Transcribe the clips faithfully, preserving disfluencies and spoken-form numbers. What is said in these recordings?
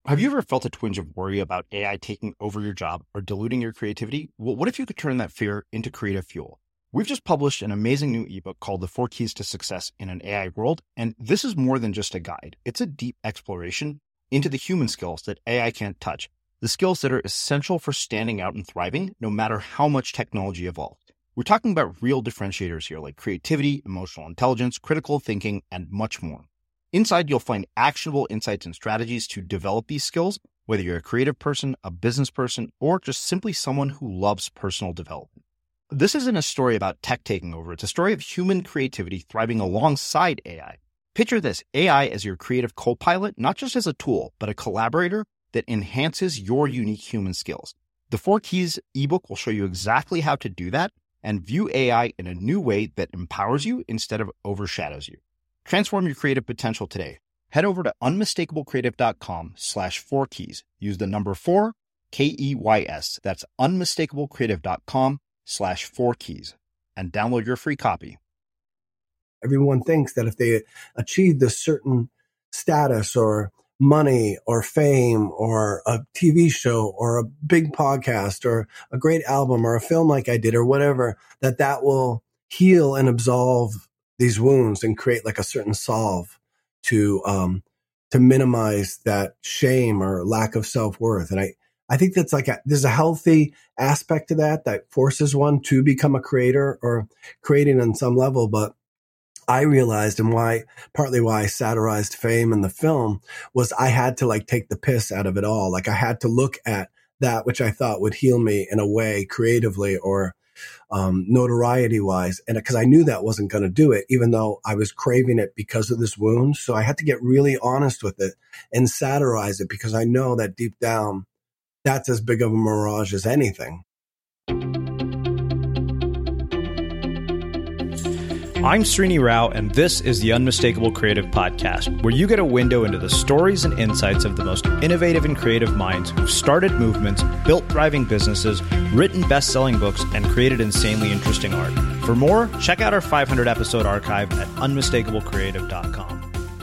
Have you ever felt a twinge of worry about A I taking over your job or diluting your creativity? Well, what if you could turn that fear into creative fuel? We've just published an amazing new ebook called The Four Keys to Success in an A I World, and this is more than just a guide. It's a deep exploration into the human skills that A I can't touch, the skills that are essential for standing out and thriving, no matter how much technology evolves. We're talking about real differentiators here, like creativity, emotional intelligence, critical thinking, and much more. Inside, you'll find actionable insights and strategies to develop these skills, whether you're a creative person, a business person, or just simply someone who loves personal development. This isn't a story about tech taking over. It's a story of human creativity thriving alongside A I. Picture this, A I as your creative co-pilot, not just as a tool, but a collaborator that enhances your unique human skills. The Four Keys ebook will show you exactly how to do that and view A I in a new way that empowers you instead of overshadows you. Transform your creative potential today. Head over to unmistakablecreative.com slash four keys. Use the number four, K E Y S. That's unmistakablecreative.com slash four keys and download your free copy. Everyone thinks that if they achieve this certain status or money or fame or a T V show or a big podcast or a great album or a film like I did or whatever, that that will heal and absolve these wounds and create like a certain solve to um, to minimize that shame or lack of self-worth. And I, I think that's like a, there's a healthy aspect to that that forces one to become a creator or creating on some level. But I realized, and why partly why I satirized fame in the film, was I had to like take the piss out of it all. Like I had to look at that which I thought would heal me in a way creatively or um, notoriety wise. And because I knew that wasn't going to do it, even though I was craving it because of this wound. So I had to get really honest with it and satirize it, because I know that deep down, that's as big of a mirage as anything. I'm Srini Rao, and this is the Unmistakable Creative Podcast, where you get a window into the stories and insights of the most innovative and creative minds who've started movements, built thriving businesses, written best-selling books, and created insanely interesting art. For more, check out our five hundred episode archive at unmistakable creative dot com.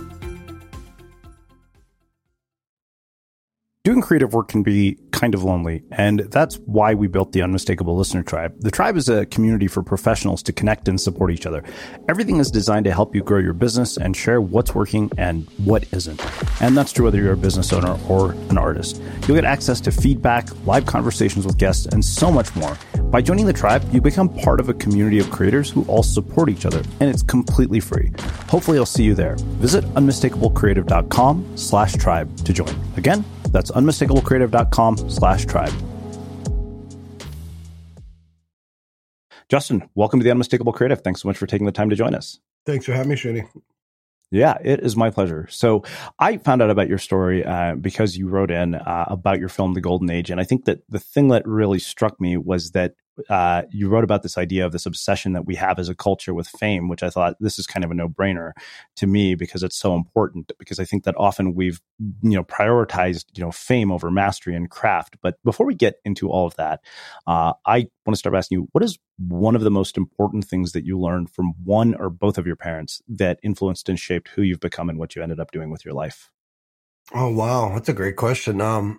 Doing creative work can be kind of lonely, and that's why we built the Unmistakable Listener Tribe. The tribe is a community for professionals to connect and support each other. Everything is designed to help you grow your business and share what's working and what isn't. And that's true whether you're a business owner or an artist. You'll get access to feedback, live conversations with guests, and so much more. By joining the tribe, you become part of a community of creators who all support each other, and it's completely free. Hopefully I'll see you there. Visit unmistakablecreative.com slash tribe to join. Again, that's unmistakablecreative.com slash tribe. Justin, welcome to the Unmistakable Creative. Thanks so much for taking the time to join us. Thanks for having me, Srini. Yeah, it is my pleasure. So I found out about your story uh, because you wrote in uh, about your film, The Golden Age. And I think that the thing that really struck me was that uh, you wrote about this idea of this obsession that we have as a culture with fame, which I thought this is kind of a no-brainer to me because it's so important. Because I think that often we've, you know, prioritized, you know, fame over mastery and craft. But before we get into all of that, uh, I want to start by asking you, what is one of the most important things that you learned from one or both of your parents that influenced and shaped who you've become and what you ended up doing with your life? Oh, wow. That's a great question. Um,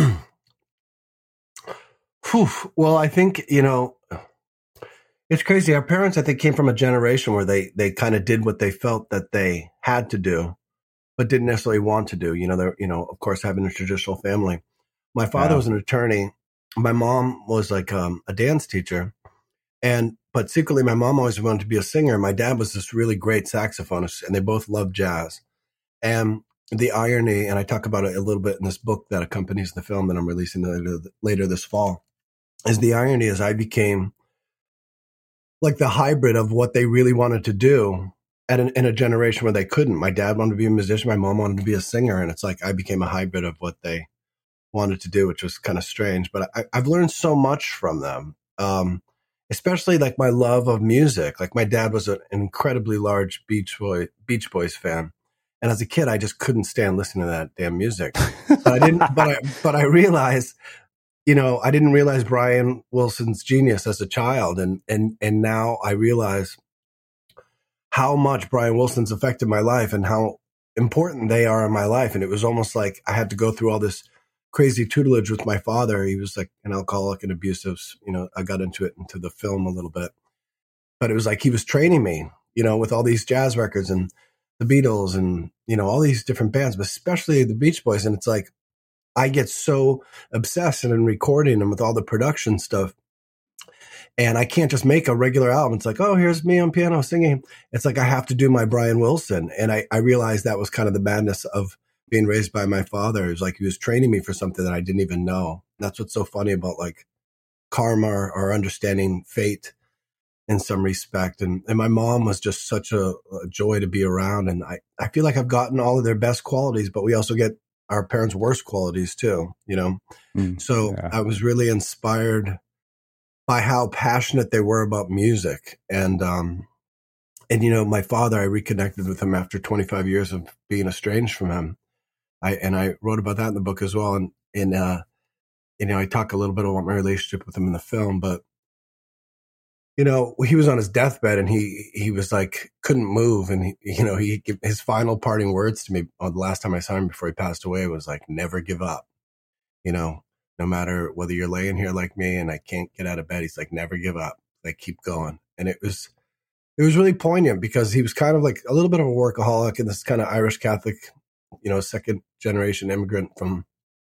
whew, well, I think, you know, it's crazy. Our parents, I think, came from a generation where they, they kind of did what they felt that they had to do, but didn't necessarily want to do. You know, they're, you know, of course, having a traditional family. My father Yeah. was an attorney. My mom was like um, a dance teacher. And, but secretly, my mom always wanted to be a singer. My dad was this really great saxophonist, and they both loved jazz. And the irony, and I talk about it a little bit in this book that accompanies the film that I'm releasing later, later this fall, is the irony is I became like the hybrid of what they really wanted to do at an, in a generation where they couldn't. My dad wanted to be a musician. My mom wanted to be a singer. And it's like I became a hybrid of what they wanted to do, which was kind of strange. But I, I've learned so much from them. Um, Especially like my love of music. Like my dad was an incredibly large Beach Boy, Beach Boys fan. And as a kid, I just couldn't stand listening to that damn music. But I didn't, but I, but I realized, you know, I didn't realize Brian Wilson's genius as a child. And, and, and now I realize how much Brian Wilson's affected my life and how important they are in my life. And it was almost like I had to go through all this crazy tutelage with my father. He was like an alcoholic and abusive. You know, I got into it, into the film a little bit, but it was like he was training me, you know, with all these jazz records and the Beatles and, you know, all these different bands, but especially the Beach Boys. And it's like, I get so obsessed in recording them with all the production stuff. And I can't just make a regular album. It's like, oh, here's me on piano singing. It's like I have to do my Brian Wilson. And I, I realized that was kind of the madness of being raised by my father. It was like he was training me for something that I didn't even know. That's what's so funny about like karma or understanding fate in some respect. And, and my mom was just such a, a joy to be around. And I, I feel like I've gotten all of their best qualities, but we also get our parents' worst qualities too, you know? Mm, so yeah. I was really inspired by how passionate they were about music. And, um, and, you know, my father, I reconnected with him after twenty-five years of being estranged from him. I, and I wrote about that in the book as well. And, and, uh, you know, I talk a little bit about my relationship with him in the film, but, you know, he was on his deathbed and he, he was like, couldn't move. And, he, you know, he, his final parting words to me oh, the last time I saw him before he passed away was like, never give up, you know. No matter whether you're laying here like me and I can't get out of bed, he's like, never give up. Like, keep going. And it was, it was really poignant because he was kind of like a little bit of a workaholic and this kind of Irish Catholic, you know, second generation immigrant from,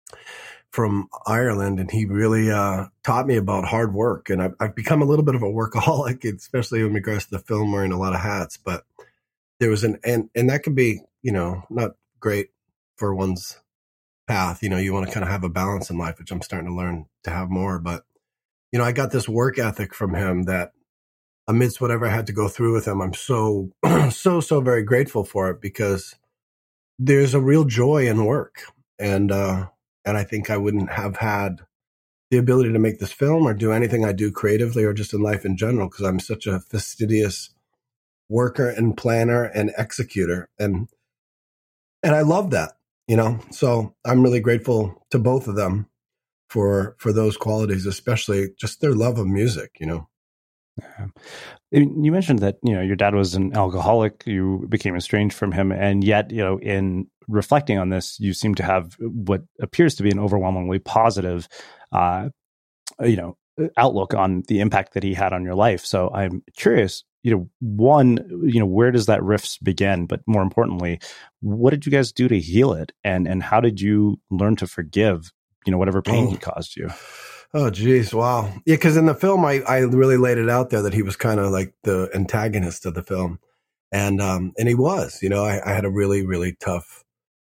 from Ireland. And he really, uh, taught me about hard work. And I've, I've become a little bit of a workaholic, especially in regards to the film, wearing a lot of hats, but there was an, and, and that could be, you know, not great for one's path. You know, you want to kind of have a balance in life, which I'm starting to learn to have more. But, you know, I got this work ethic from him that amidst whatever I had to go through with him, I'm so, so, so very grateful for it because there's a real joy in work. And, uh, and I think I wouldn't have had the ability to make this film or do anything I do creatively or just in life in general because I'm such a fastidious worker and planner and executor. And, and I love that. You know, so I'm really grateful to both of them for for those qualities, especially just their love of music, you know. Yeah. You mentioned that, you know, your dad was an alcoholic, you became estranged from him, and yet, you know, in reflecting on this, you seem to have what appears to be an overwhelmingly positive, uh, you know, outlook on the impact that he had on your life. So I'm curious, you know, one, you know, where does that rift begin? But more importantly, what did you guys do to heal it? And and how did you learn to forgive, you know, whatever pain oh. he caused you? Oh, geez. Wow. Yeah. Cause in the film, I, I really laid it out there that he was kind of like the antagonist of the film. And, um, and he was, you know, I, I had a really, really tough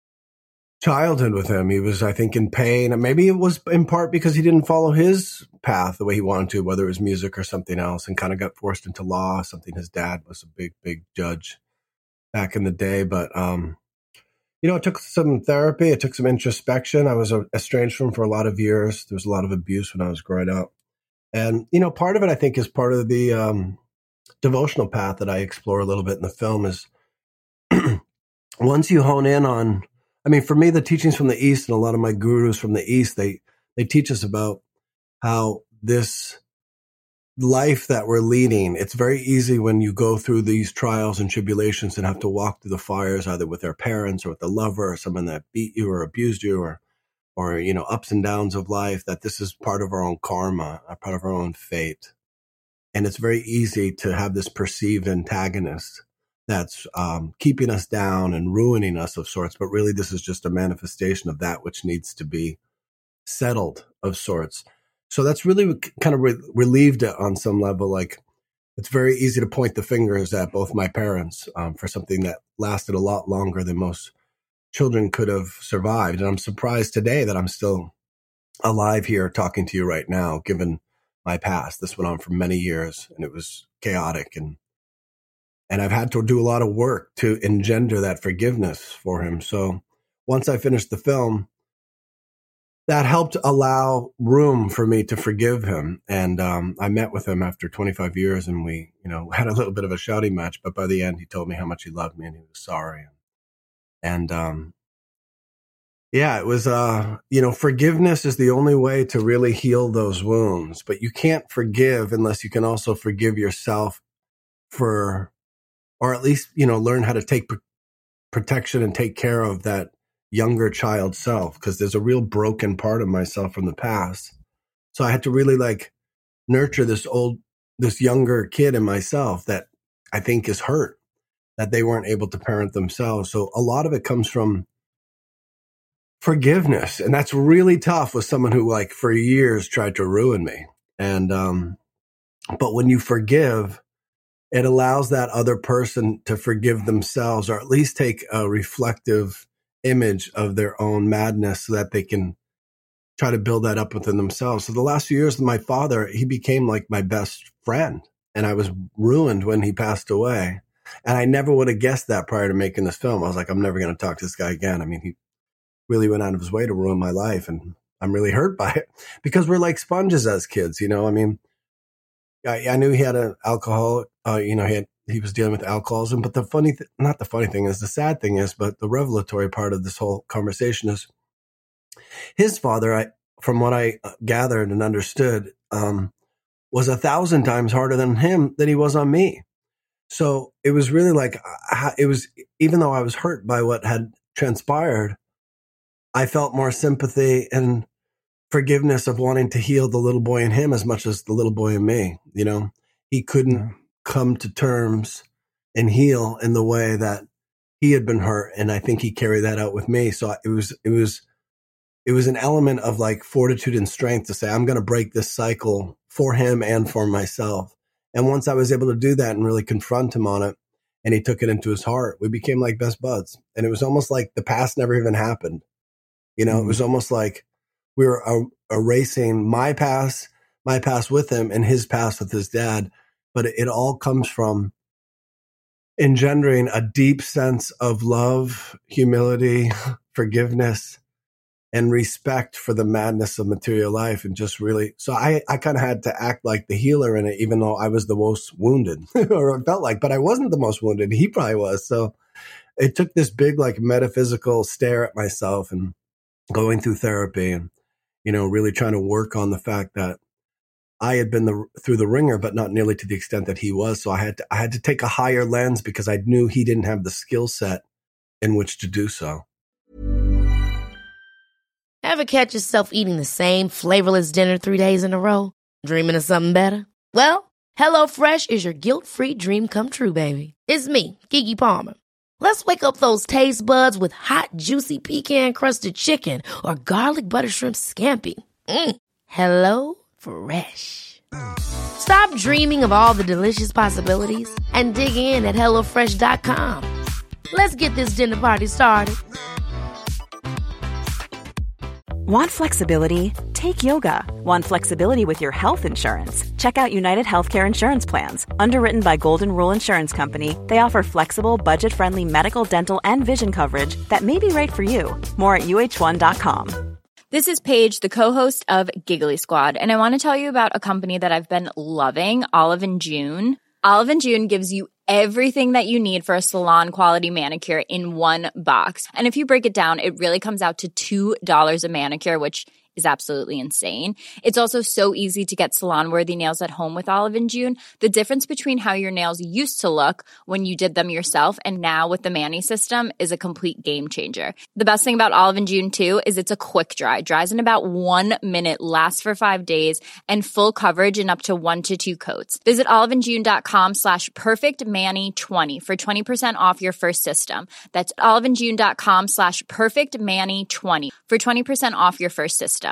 childhood with him. He was, I think, in pain. And maybe it was in part because he didn't follow his path the way he wanted to, whether it was music or something else, and kind of got forced into law, something his dad was a big, big judge back in the day. But, um, you know, it took some therapy. It took some introspection. I was estranged from him for a lot of years. There was a lot of abuse when I was growing up. And, you know, part of it, I think, is part of the um, devotional path that I explore a little bit in the film is once you hone in on, I mean, for me, the teachings from the East and a lot of my gurus from the East, they, they teach us about how this life that we're leading, it's very easy when you go through these trials and tribulations and have to walk through the fires, either with our parents or with a lover or someone that beat you or abused you or, or, you know, ups and downs of life, that this is part of our own karma, a part of our own fate. And it's very easy to have this perceived antagonist that's um, keeping us down and ruining us of sorts. But really, this is just a manifestation of that which needs to be settled of sorts. So that's really kind of re- relieved it on some level. Like, it's very easy to point the fingers at both my parents um, for something that lasted a lot longer than most children could have survived. And I'm surprised today that I'm still alive here talking to you right now, given my past. This went on for many years and it was chaotic. And, and I've had to do a lot of work to engender that forgiveness for him. So once I finished the film, that helped allow room for me to forgive him. And um, I met with him after twenty-five years and we, you know, had a little bit of a shouting match. But by the end, he told me how much he loved me and he was sorry. And um, yeah, it was, uh, you know, forgiveness is the only way to really heal those wounds. But you can't forgive unless you can also forgive yourself for, or at least, you know, learn how to take protection and take care of that younger child self, because there's a real broken part of myself from the past. So I had to really like nurture this old, this younger kid in myself that I think is hurt, that they weren't able to parent themselves. So a lot of it comes from forgiveness. And that's really tough with someone who like for years tried to ruin me. And, um, but when you forgive, it allows that other person to forgive themselves, or at least take a reflective image of their own madness so that they can try to build that up within themselves. So the last few years with my father, he became like my best friend, and I was ruined when he passed away. And I never would have guessed that prior to making this film. I was like, I'm never going to talk to this guy again. I mean, he really went out of his way to ruin my life, and I'm really hurt by it because we're like sponges as kids, you know? I mean, I, I knew he had an alcohol, uh, you know, he had, he was dealing with alcoholism, but the funny, th- not the funny thing is, the sad thing is, but the revelatory part of this whole conversation is his father, I, from what I gathered and understood, um, was a thousand times harder than him than he was on me. So it was really like, it was, even though I was hurt by what had transpired, I felt more sympathy and forgiveness of wanting to heal the little boy in him as much as the little boy in me. You know, he couldn't yeah. come to terms and heal in the way that he had been hurt. And I think he carried that out with me. So it was, it was, it was an element of like fortitude and strength to say, I'm going to break this cycle for him and for myself. And once I was able to do that and really confront him on it, and he took it into his heart, we became like best buds. And it was almost like the past never even happened. You know, mm-hmm. It was almost like we were er- erasing my past, my past with him, and his past with his dad. But it, it all comes from engendering a deep sense of love, humility, forgiveness, and respect for the madness of material life. And just really, so I, I kind of had to act like the healer in it, even though I was the most wounded, or it felt like, but I wasn't the most wounded. He probably was. So it took this big, like, metaphysical stare at myself and going through therapy and, you know, really trying to work on the fact that I had been the, through the ringer, but not nearly to the extent that he was. So I had to, I had to take a higher lens because I knew he didn't have the skill set in which to do so. Ever catch yourself eating the same flavorless dinner three days in a row? Dreaming of something better? Well, HelloFresh is your guilt-free dream come true, baby. It's me, Keke Palmer. Let's wake up those taste buds with hot, juicy pecan-crusted chicken or garlic butter shrimp scampi. Mm. Hello Fresh. Stop dreaming of all the delicious possibilities and dig in at hello fresh dot com. Let's get this dinner party started. Want flexibility? Take yoga. Want flexibility with your health insurance? Check out United Healthcare Insurance Plans. Underwritten by Golden Rule Insurance Company, they offer flexible, budget-friendly medical, dental, and vision coverage that may be right for you. More at U H one dot com. This is Paige, the co-host of Giggly Squad, and I want to tell you about a company that I've been loving, Olive and June. Olive and June gives you everything that you need for a salon-quality manicure in one box. And if you break it down, it really comes out to two dollars a manicure, which is absolutely insane. It's also so easy to get salon-worthy nails at home with Olive and June. The difference between how your nails used to look when you did them yourself and now with the Mani system is a complete game changer. The best thing about Olive and June, too, is it's a quick dry. Dries in about one minute, lasts for five days, and full coverage in up to one to two coats. Visit oliveandjune.com slash perfectmani20 for twenty percent off your first system. That's oliveandjune.com slash perfectmani20 for twenty percent off your first system.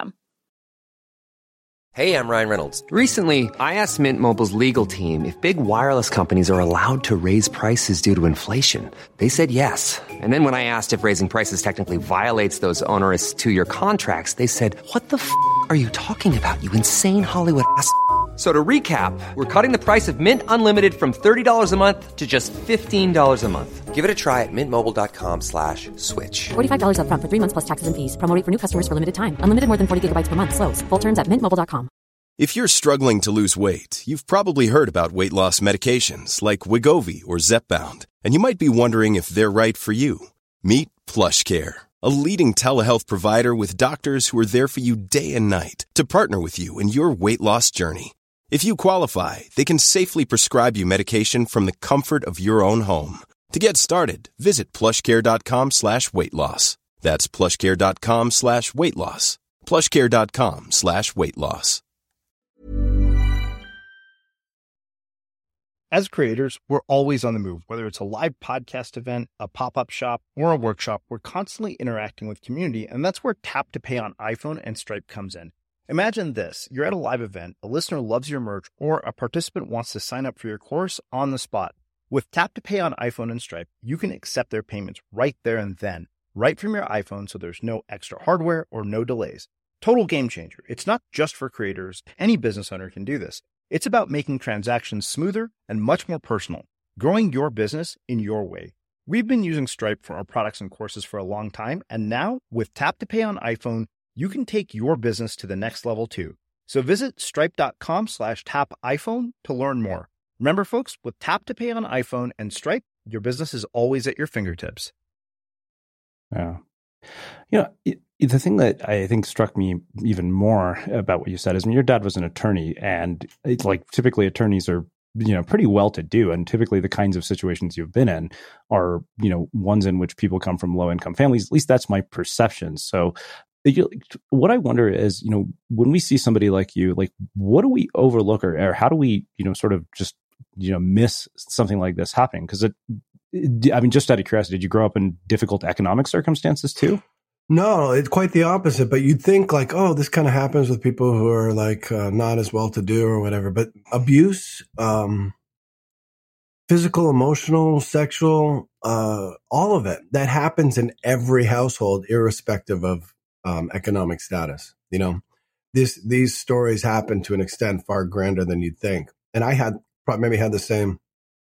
Hey, I'm Ryan Reynolds. Recently, I asked Mint Mobile's legal team if big wireless companies are allowed to raise prices due to inflation. They said yes. And then when I asked if raising prices technically violates those onerous two-year contracts, they said, what the f*** are you talking about, you insane Hollywood ass f- So to recap, we're cutting the price of Mint Unlimited from thirty dollars a month to just fifteen dollars a month. Give it a try at mintmobile.com slash switch. forty-five dollars up front for three months plus taxes and fees. Promo rate for new customers for limited time. Unlimited more than forty gigabytes per month. Slows full terms at mint mobile dot com. If you're struggling to lose weight, you've probably heard about weight loss medications like Wegovy or Zepbound, and you might be wondering if they're right for you. Meet PlushCare, a leading telehealth provider with doctors who are there for you day and night to partner with you in your weight loss journey. If you qualify, they can safely prescribe you medication from the comfort of your own home. To get started, visit plushcare.com slash weight loss. That's plushcare.com slash weight loss. plushcare.com slash weight loss. As creators, we're always on the move. Whether it's a live podcast event, a pop-up shop, or a workshop, we're constantly interacting with community, and that's where Tap to Pay on iPhone and Stripe comes in. Imagine this. You're at a live event, a listener loves your merch, or a participant wants to sign up for your course on the spot. With Tap to Pay on iPhone and Stripe, you can accept their payments right there and then, right from your iPhone, so there's no extra hardware or no delays. Total game changer. It's not just for creators. Any business owner can do this. It's about making transactions smoother and much more personal, growing your business in your way. We've been using Stripe for our products and courses for a long time, and now with Tap to Pay on iPhone, you can take your business to the next level too. So visit stripe.com slash tap iPhone to learn more. Remember, folks, with Tap to Pay on iPhone and Stripe, your business is always at your fingertips. Yeah. You know, it, the thing that I think struck me even more about what you said is, I mean, your dad was an attorney, and it's like typically attorneys are, you know, pretty well to do. And typically the kinds of situations you've been in are, you know, ones in which people come from low income families. At least that's my perception. So you, what I wonder is, you know, when we see somebody like you, like, what do we overlook, or, or how do we, you know, sort of just, you know, miss something like this happening? Because it, it, I mean, just out of curiosity, did you grow up in difficult economic circumstances too? No, it's quite the opposite. But you'd think like, oh, this kind of happens with people who are like uh, not as well to do or whatever. But abuse, um, physical, emotional, sexual, uh, all of it, that happens in every household, irrespective of um, economic status. You know, this these stories happen to an extent far grander than you'd think. And I had probably maybe had the same,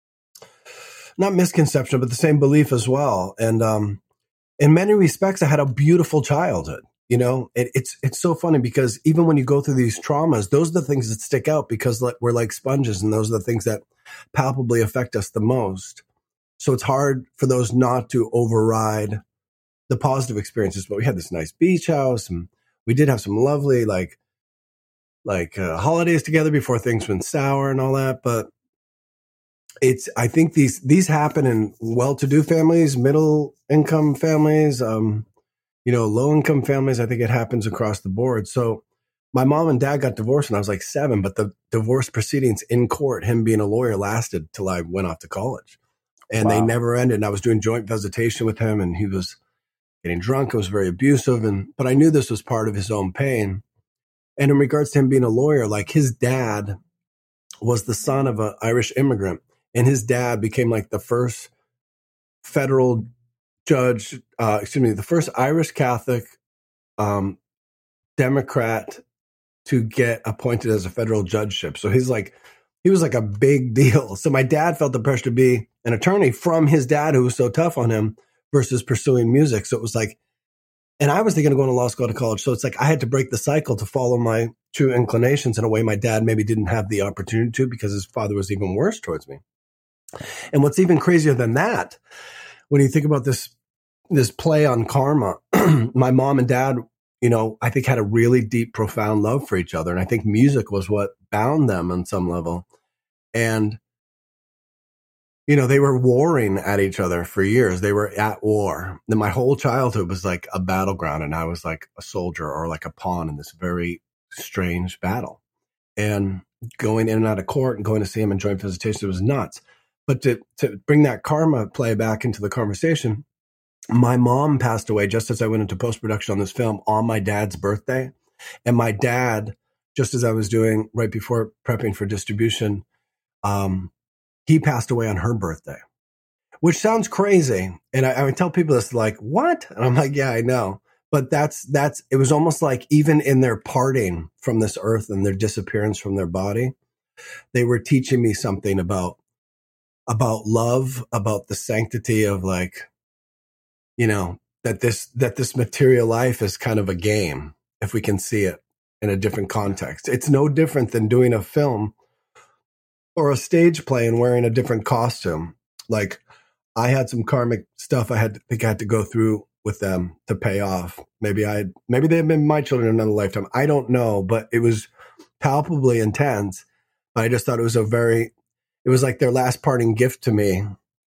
not misconception, but the same belief as well. And um, in many respects, I had a beautiful childhood. You know, it, it's it's so funny because even when you go through these traumas, those are the things that stick out because we're like sponges, and those are the things that palpably affect us the most. So it's hard for those not to override the positive experiences. But we had this nice beach house, and we did have some lovely like like uh, holidays together before things went sour and all that. But it's, I think these, these happen in well-to-do families, middle income families, um, you know, low income families. I think it happens across the board. So my mom and dad got divorced when I was like seven, but the divorce proceedings in court, him being a lawyer, lasted till I went off to college, and wow. They never ended. And I was doing joint visitation with him, and he was getting drunk. It was very abusive. And, but I knew this was part of his own pain. And in regards to him being a lawyer, like his dad was the son of an Irish immigrant, and his dad became like the first federal judge, uh, excuse me, the first Irish Catholic um, Democrat to get appointed as a federal judgeship. So he's like, he was like a big deal. So my dad felt the pressure to be an attorney from his dad, who was so tough on him, versus pursuing music. So it was like, and I was thinking of going to law school to college. So it's like I had to break the cycle to follow my true inclinations in a way my dad maybe didn't have the opportunity to, because his father was even worse towards me. And what's even crazier than that, when you think about this, this play on karma, my mom and dad, you know, I think had a really deep, profound love for each other. And I think music was what bound them on some level. And, you know, they were warring at each other for years. They were at war. And my whole childhood was like a battleground, and I was like a soldier or like a pawn in this very strange battle. And going in and out of court and going to see him in joint visitation, it was nuts. But to, to bring that karma play back into the conversation, my mom passed away just as I went into post-production on this film on my dad's birthday. And my dad, just as I was doing right before prepping for distribution, um, he passed away on her birthday, which sounds crazy. And I, I would tell people this, like, what? And I'm like, yeah, I know. But that's, that's, it was almost like even in their parting from this earth and their disappearance from their body, they were teaching me something about, about love, about the sanctity of, like, you know, that this, that this material life is kind of a game if we can see it in a different context. It's no different than doing a film or a stage play and wearing a different costume. Like, I had some karmic stuff I had to think I had to go through with them to pay off. Maybe I, maybe they had been my children in another lifetime. I don't know, but it was palpably intense. I just thought it was a very, it was like their last parting gift to me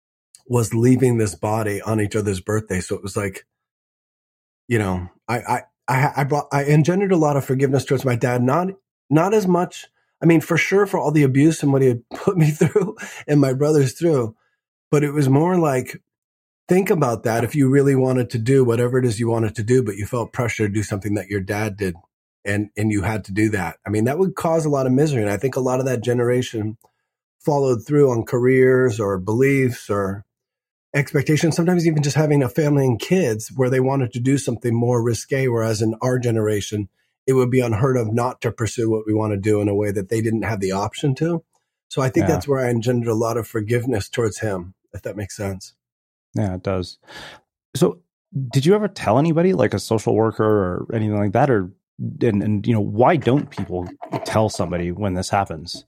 was leaving this body on each other's birthday. So it was like, you know, I, I, I, I brought, I engendered a lot of forgiveness towards my dad. Not, not as much. I mean, for sure, for all the abuse and what he had put me through and my brothers through, but it was more like, think about that. If you really wanted to do whatever it is you wanted to do, but you felt pressure to do something that your dad did, and, and you had to do that. I mean, that would cause a lot of misery. And I think a lot of that generation followed through on careers or beliefs or expectations, sometimes even just having a family and kids where they wanted to do something more risque. Whereas in our generation, it would be unheard of not to pursue what we want to do in a way that they didn't have the option to. So I think Yeah. that's where I engendered a lot of forgiveness towards him, if that makes sense. Yeah, it does. So did you ever tell anybody, like a social worker or anything like that? Or, and, and you know, why don't people tell somebody when this happens?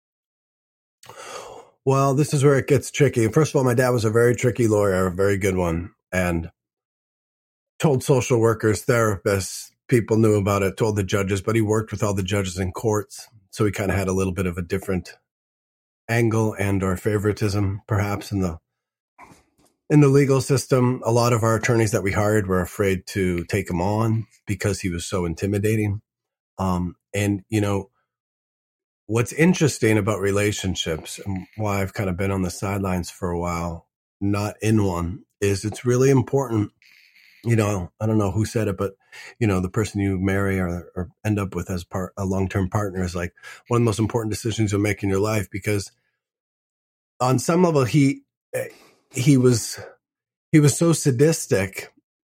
Well, this is where it gets tricky. First of all, my dad was a very tricky lawyer, a very good one, and told social workers, therapists, people knew about it, told the judges, but he worked with all the judges in courts. So he kind of had a little bit of a different angle and or favoritism, perhaps, in the in the legal system. A lot of our attorneys that we hired were afraid to take him on because he was so intimidating. Um, and, you know, what's interesting about relationships and why I've kind of been on the sidelines for a while, not in one, is it's really important. You know, I don't know who said it, but, you know, the person you marry or, or end up with as part, a long-term partner is like one of the most important decisions you'll make in your life, because on some level, he, he was, he was so sadistic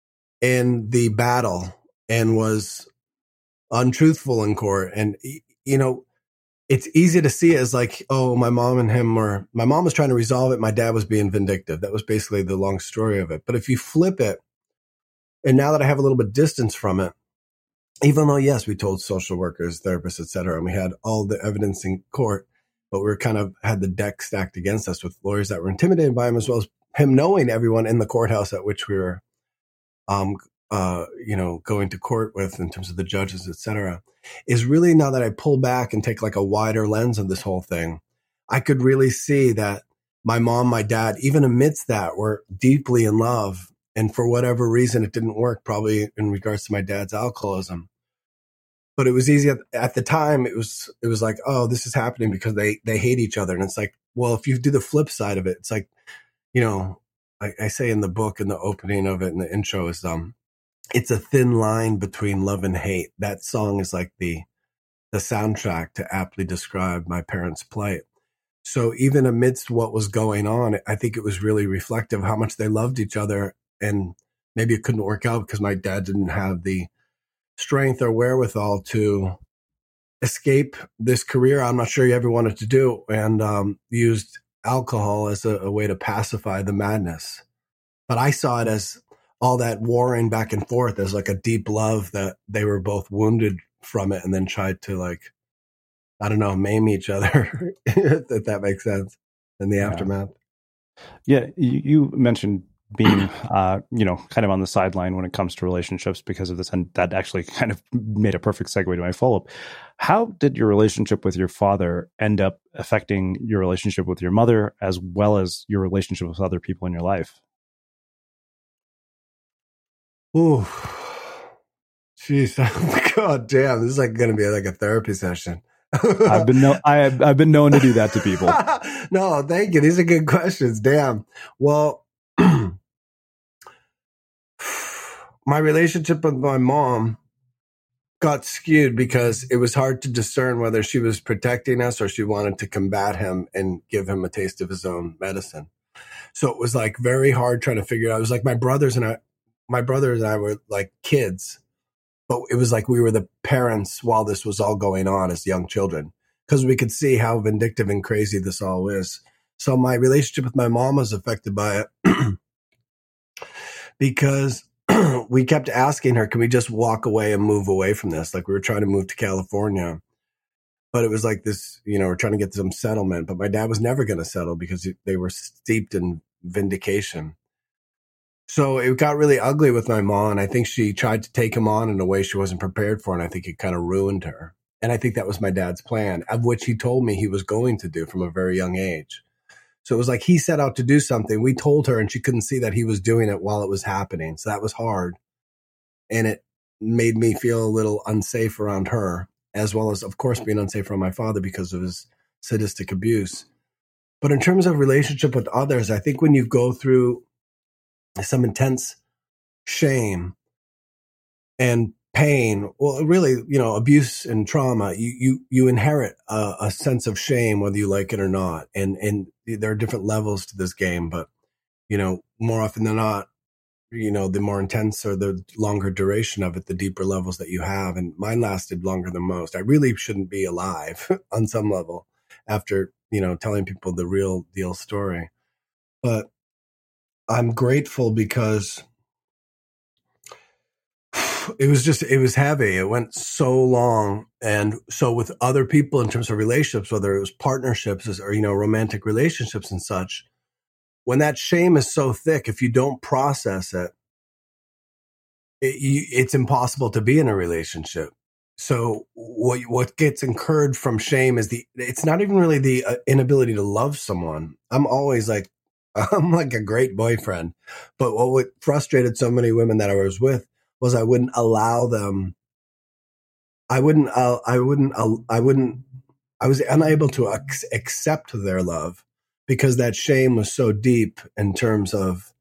in the battle and was untruthful in court. And, you know, it's easy to see it as like, oh, my mom and him were, my mom was trying to resolve it. My dad was being vindictive. That was basically the long story of it. But if you flip it, and now that I have a little bit of distance from it, even though, yes, we told social workers, therapists, et cetera, and we had all the evidence in court, but we were kind of had the deck stacked against us with lawyers that were intimidated by him, as well as him knowing everyone in the courthouse at which we were, um, uh, you know, going to court with in terms of the judges, et cetera, is really, now that I pull back and take like a wider lens of this whole thing, I could really see that my mom, my dad, even amidst that, were deeply in love. And for whatever reason, it didn't work, probably in regards to my dad's alcoholism. But it was easy at, at the time. It was, it was like, oh, this is happening because they, they hate each other. And it's like, well, if you do the flip side of it, it's like, you know, I, I say in the book, in the opening of it, in the intro, is, um, it's a thin line between love and hate. That song is like the, the soundtrack to aptly describe my parents' plight. So even amidst what was going on, I think it was really reflective of how much they loved each other. And maybe it couldn't work out because my dad didn't have the strength or wherewithal to escape this career I'm not sure he ever wanted to do, and um, used alcohol as a, a way to pacify the madness. But I saw it as all that warring back and forth as like a deep love that they were both wounded from it and then tried to, like, I don't know, maim each other, if that makes sense, in the Yeah. aftermath. Yeah, you, you mentioned being, uh, you know, kind of on the sideline when it comes to relationships because of this, and that actually kind of made a perfect segue to my follow-up. How did your relationship with your father end up affecting your relationship with your mother, as well as your relationship with other people in your life? Ooh, jeez, God damn, this is like going to be like a therapy session. I've been no, I have, I've been known to do that to people. No, thank you. These are good questions. Damn. Well, my relationship with my mom got skewed because it was hard to discern whether she was protecting us or she wanted to combat him and give him a taste of his own medicine. So it was like very hard trying to figure it out. It was like my brothers and I, my brothers and I were like kids, but it was like we were the parents while this was all going on as young children, because we could see how vindictive and crazy this all is. So my relationship with my mom was affected by it because we kept asking her, can we just walk away and move away from this? Like, we were trying to move to California, but it was like this, you know, we're trying to get some settlement, but my dad was never going to settle because they were steeped in vindication. So it got really ugly with my mom. And I think she tried to take him on in a way she wasn't prepared for. And I think it kind of ruined her. And I think that was my dad's plan, of which he told me he was going to do from a very young age. So it was like he set out to do something. We told her and she couldn't see that he was doing it while it was happening. So that was hard. And it made me feel a little unsafe around her, as well as, of course, being unsafe around my father because of his sadistic abuse. But in terms of relationship with others, I think when you go through some intense shame and pain, well, really, you know, abuse and trauma, you you you inherit a, a sense of shame, whether you like it or not. And and there are different levels to this game, but you know, more often than not, you know, the more intense or the longer duration of it, the deeper levels that you have. And mine lasted longer than most. I really shouldn't be alive on some level after, you know, telling people the real deal story. But I'm grateful because it was just, it was heavy. It went so long. And so with other people in terms of relationships, whether it was partnerships or, you know, romantic relationships and such, when that shame is so thick, if you don't process it, it you, it's impossible to be in a relationship. So what, what gets incurred from shame is the, it's not even really the uh, inability to love someone. I'm always like, I'm like a great boyfriend. But what, what frustrated so many women that I was with was I wouldn't allow them. I wouldn't, uh, I wouldn't, uh, I wouldn't, I was unable to ac- accept their love because that shame was so deep in terms of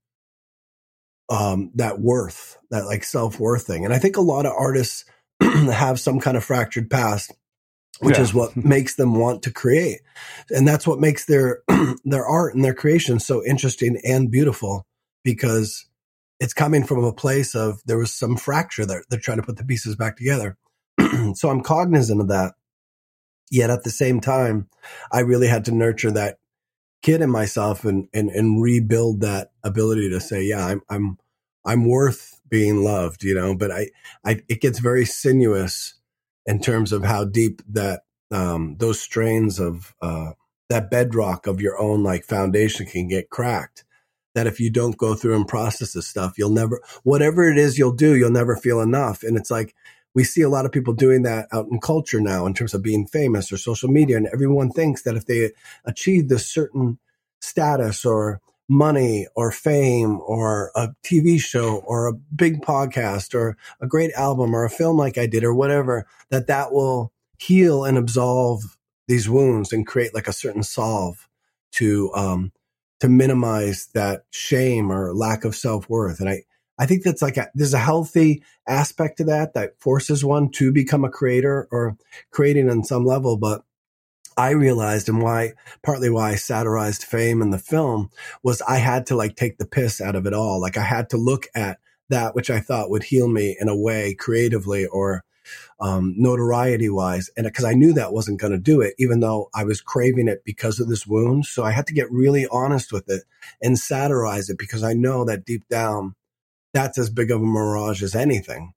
um, that worth, that like self-worth thing. And I think a lot of artists have some kind of fractured past, which yeah. is what makes them want to create. And that's what makes their, their art and their creation so interesting and beautiful, because it's coming from a place of there was some fracture there. They're trying to put the pieces back together. So I'm cognizant of that. Yet at the same time, I really had to nurture that kid in myself and, and, and rebuild that ability to say, yeah, I'm, I'm, I'm worth being loved, you know, but I, I, it gets very sinuous in terms of how deep that, um, those strains of, uh, that bedrock of your own like foundation can get cracked. That if you don't go through and process this stuff, you'll never, whatever it is you'll do, you'll never feel enough. And it's like, we see a lot of people doing that out in culture now in terms of being famous or social media. And everyone thinks that if they achieve this certain status or money or fame or a T V show or a big podcast or a great album or a film like I did or whatever, that that will heal and absolve these wounds and create like a certain solve to, um, to minimize that shame or lack of self-worth. And I, I think that's like, a, there's a healthy aspect to that, that forces one to become a creator or creating on some level. But I realized, and why, partly why I satirized fame in the film, was I had to like take the piss out of it all. Like I had to look at that which I thought would heal me in a way creatively or um, notoriety wise. And because I knew that wasn't going to do it, even though I was craving it because of this wound. So I had to get really honest with it and satirize it, because I know that deep down, that's as big of a mirage as anything.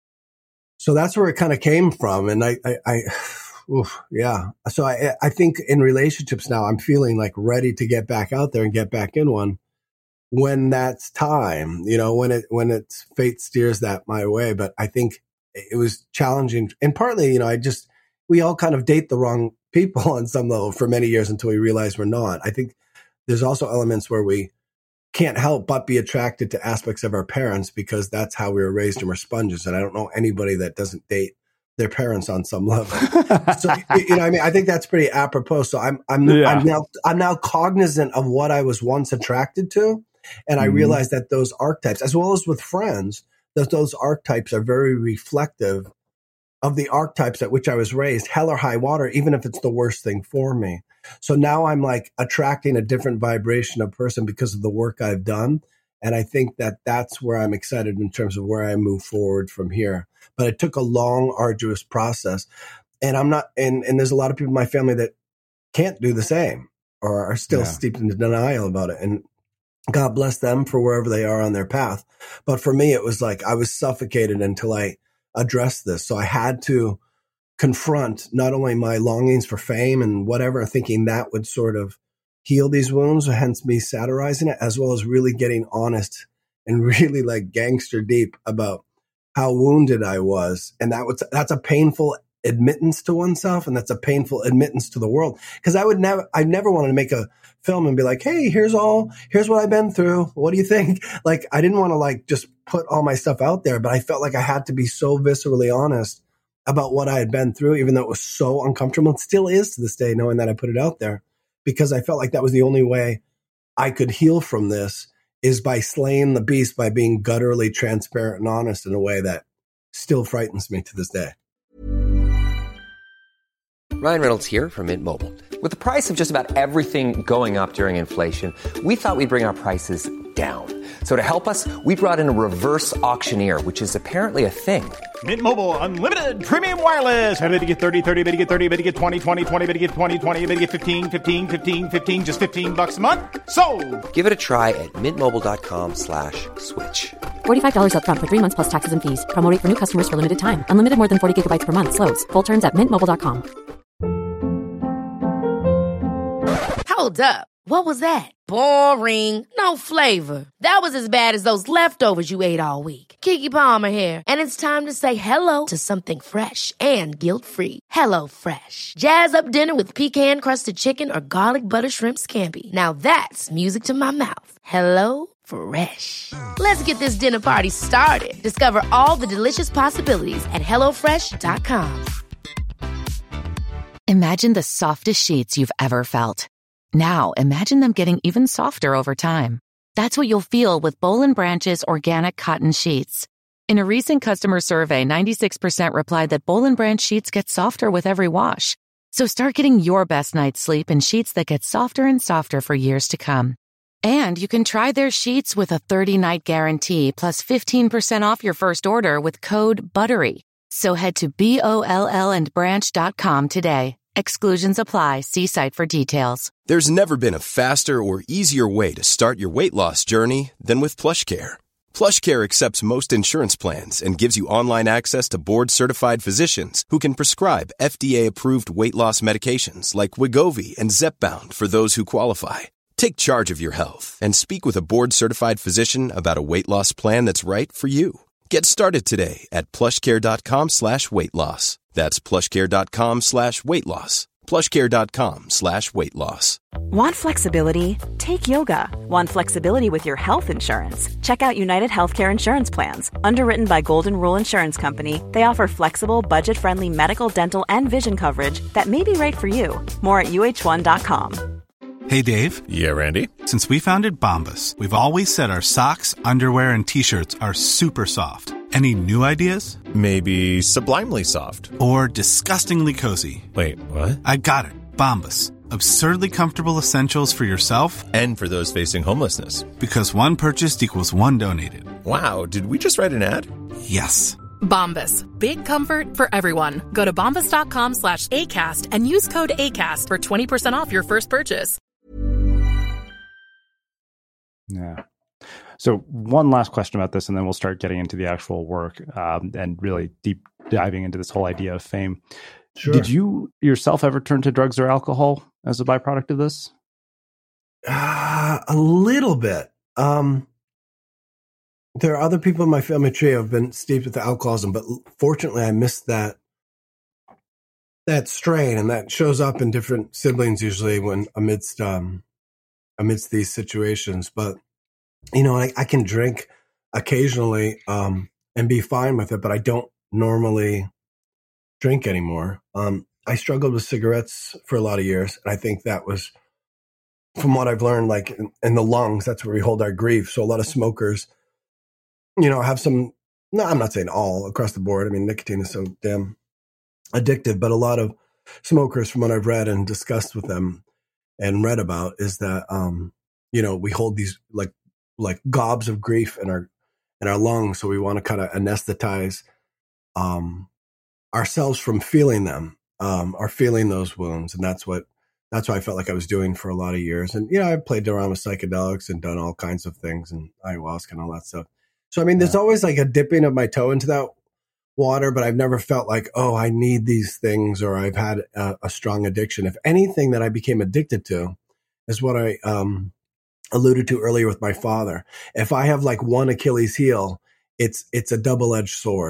So that's where it kind of came from. And I, I, I oof, yeah. So I, I think in relationships now, I'm feeling like ready to get back out there and get back in one when that's time, you know, when it, when it's fate steers that my way. But I think it was challenging. And partly, you know, I just, we all kind of date the wrong people on some level for many years until we realize we're not. I think there's also elements where we can't help but be attracted to aspects of our parents because that's how we were raised and we're sponges. And I don't know anybody that doesn't date their parents on some level. So, you know, I mean, I think that's pretty apropos. So I'm, I'm, yeah. I'm now, I'm now cognizant of what I was once attracted to. And I mm-hmm. realized that those archetypes, as well as with friends, that those archetypes are very reflective of the archetypes at which I was raised, hell or high water, even if it's the worst thing for me. So now I'm like attracting a different vibration of person because of the work I've done. And I think that that's where I'm excited in terms of where I move forward from here. But it took a long, arduous process. And I'm not, and, and there's a lot of people in my family that can't do the same or are still yeah. steeped in denial about it. And God bless them for wherever they are on their path. But for me, it was like I was suffocated until I addressed this. So I had to confront not only my longings for fame and whatever, thinking that would sort of heal these wounds, hence me satirizing it, as well as really getting honest and really like gangster deep about how wounded I was. And that was, that's a painful admittance to oneself, and that's a painful admittance to the world. Because I would never, I never wanted to make a film and be like, hey, here's all, here's what I've been through. What do you think? Like, I didn't want to like just put all my stuff out there, but I felt like I had to be so viscerally honest about what I had been through, even though it was so uncomfortable. It still is to this day, knowing that I put it out there, because I felt like that was the only way I could heal from this, is by slaying the beast, by being gutturally transparent and honest in a way that still frightens me to this day. Ryan Reynolds here from Mint Mobile. With the price of just about everything going up during inflation, we thought we'd bring our prices down. So to help us, we brought in a reverse auctioneer, which is apparently a thing. Mint Mobile Unlimited Premium Wireless. How to get thirty, thirty, how to get thirty, how to get twenty, twenty, twenty, how to get twenty, twenty, how to get fifteen, fifteen, fifteen, fifteen, just fifteen bucks a month? Sold! Give it a try at mintmobile.com slash switch. forty-five dollars up front for three months plus taxes and fees. Promo rate for new customers for limited time. Unlimited more than forty gigabytes per month. Slows full terms at mint mobile dot com. Hold up. What was that? Boring. No flavor. That was as bad as those leftovers you ate all week. Keke Palmer here, and it's time to say hello to something fresh and guilt-free. Hello Fresh. Jazz up dinner with pecan-crusted chicken or garlic butter shrimp scampi. Now that's music to my mouth. Hello Fresh. Let's get this dinner party started. Discover all the delicious possibilities at hello fresh dot com. Imagine the softest sheets you've ever felt. Now, imagine them getting even softer over time. That's what you'll feel with Boll and Branch's organic cotton sheets. In a recent customer survey, ninety-six percent replied that Boll and Branch sheets get softer with every wash. So start getting your best night's sleep in sheets that get softer and softer for years to come. And you can try their sheets with a thirty-night guarantee plus fifteen percent off your first order with code BUTTERY. So head to B O L L and branch dot com today. Exclusions apply. See site for details. There's never been a faster or easier way to start your weight loss journey than with PlushCare. PlushCare accepts most insurance plans and gives you online access to board-certified physicians who can prescribe F D A-approved weight loss medications like Wegovy and Zepbound for those who qualify. Take charge of your health and speak with a board-certified physician about a weight loss plan that's right for you. Get started today at plushcare.com slash weight loss. That's plushcare.com slash weight loss. plushcare.com slash weight loss. Want flexibility? Take yoga. Want flexibility with your health insurance? Check out United Healthcare Insurance Plans. Underwritten by Golden Rule Insurance Company, they offer flexible, budget-friendly medical, dental, and vision coverage that may be right for you. More at U H one dot com. Hey, Dave. Yeah, Randy. Since we founded Bombas, we've always said our socks, underwear, and T-shirts are super soft. Any new ideas? Maybe sublimely soft. Or disgustingly cozy. Wait, what? I got it. Bombas. Absurdly comfortable essentials for yourself and for those facing homelessness. Because one purchased equals one donated. Wow, did we just write an ad? Yes. Bombas. Big comfort for everyone. Go to bombas.com slash ACAST and use code ACAST for twenty percent off your first purchase. Yeah. So one last question about this, and then we'll start getting into the actual work um, and really deep diving into this whole idea of fame. Sure. Did you yourself ever turn to drugs or alcohol as a byproduct of this? Uh, a little bit. Um, there are other people in my family tree who have been steeped with alcoholism, but fortunately I missed that that strain, and that shows up in different siblings usually when amidst um, amidst these situations. But you know, I, I can drink occasionally um, and be fine with it, but I don't normally drink anymore. Um, I struggled with cigarettes for a lot of years, and I think that was, from what I've learned, like in, in the lungs, that's where we hold our grief. So a lot of smokers, you know, have some, no, I'm not saying all across the board. I mean, nicotine is so damn addictive, but a lot of smokers, from what I've read and discussed with them and read about, is that, um, you know, we hold these like, like gobs of grief in our, in our lungs. So we want to kind of anesthetize, um, ourselves from feeling them, um, or feeling those wounds. And that's what, that's what I felt like I was doing for a lot of years. And, you know, I played around with psychedelics and done all kinds of things and ayahuasca and all that stuff. So, I mean, there's yeah. always like a dipping of my toe into that water, but I've never felt like, oh, I need these things, or I've had a, a strong addiction. If anything that I became addicted to is what I, um, alluded to earlier with my father. If I have like one Achilles heel, it's, it's a double-edged sword.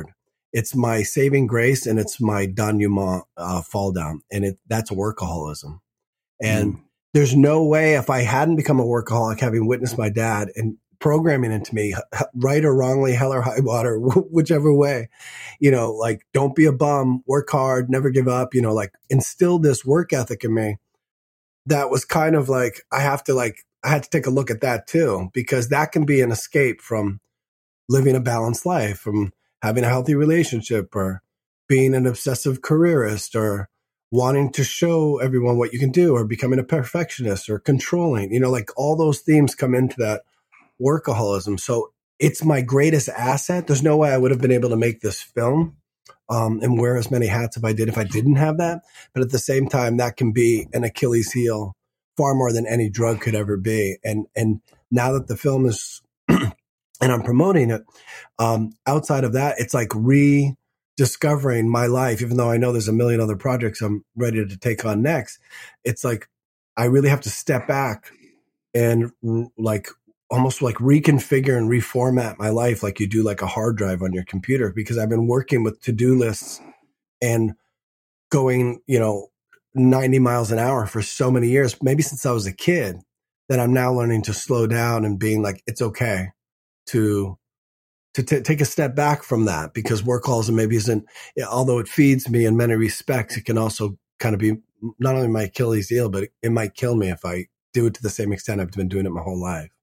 it's my saving grace and it's my denouement uh, fall down. And it, that's workaholism. And mm. there's no way if I hadn't become a workaholic, having witnessed my dad and programming into me, right or wrongly, hell or high water, whichever way, you know, like, don't be a bum, work hard, never give up, you know, like instilled this work ethic in me. That was kind of like, I have to like, I had to take a look at that too, because that can be an escape from living a balanced life, from having a healthy relationship, or being an obsessive careerist, or wanting to show everyone what you can do, or becoming a perfectionist, or controlling, you know, like all those themes come into that workaholism. So it's my greatest asset. There's no way I would have been able to make this film um, and wear as many hats if I did, if I didn't have that. But at the same time, that can be an Achilles heel far more than any drug could ever be. And, and now that the film is, and I'm promoting it, um, outside of that, it's like rediscovering my life, even though I know there's a million other projects I'm ready to take on next. It's like, I really have to step back and like, almost like reconfigure and reformat my life like you do like a hard drive on your computer, because I've been working with to-do lists and going, you know, ninety miles an hour for so many years, maybe since I was a kid, that I'm now learning to slow down and being like, it's okay to to t- take a step back from that, because workaholism maybe isn't, although it feeds me in many respects, it can also kind of be not only my Achilles heel, but it, it might kill me if I do it to the same extent I've been doing it my whole life.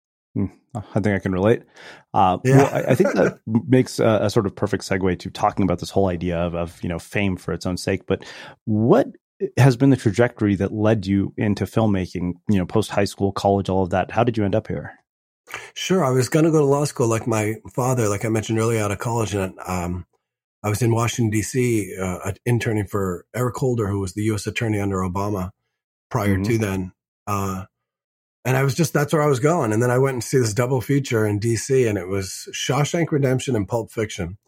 I think I can relate. Uh, yeah. Well, I, I think that makes a, a sort of perfect segue to talking about this whole idea of, of, you know, fame for its own sake. But what has been the trajectory that led you into filmmaking, you know, post high school, college, all of that? How did you end up here? Sure. I was going to go to law school like my father, like I mentioned earlier, out of college. And um, I was in Washington, D C, uh, interning for Eric Holder, who was the U S attorney under Obama prior mm-hmm. to then. Uh, And I was just, that's where I was going. And then I went and see this double feature in D C, and it was Shawshank Redemption and Pulp Fiction,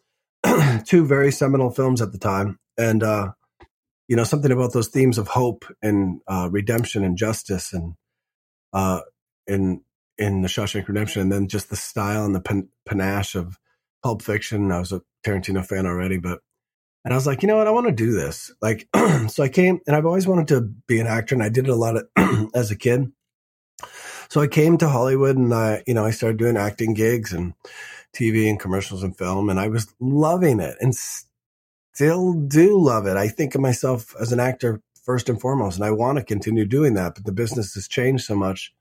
two very seminal films at the time. And, uh, you know, something about those themes of hope and uh, redemption and justice and uh, in, in the Shawshank Redemption, and then just the style and the pan- panache of Pulp Fiction. I was a Tarantino fan already, but, and I was like, you know what, I want to do this. Like, so I came, and I've always wanted to be an actor, and I did it a lot of, as a kid. So I came to Hollywood, and I, you know, I started doing acting gigs and T V and commercials and film, and I was loving it and still do love it. I think of myself as an actor first and foremost, and I want to continue doing that. But the business has changed so much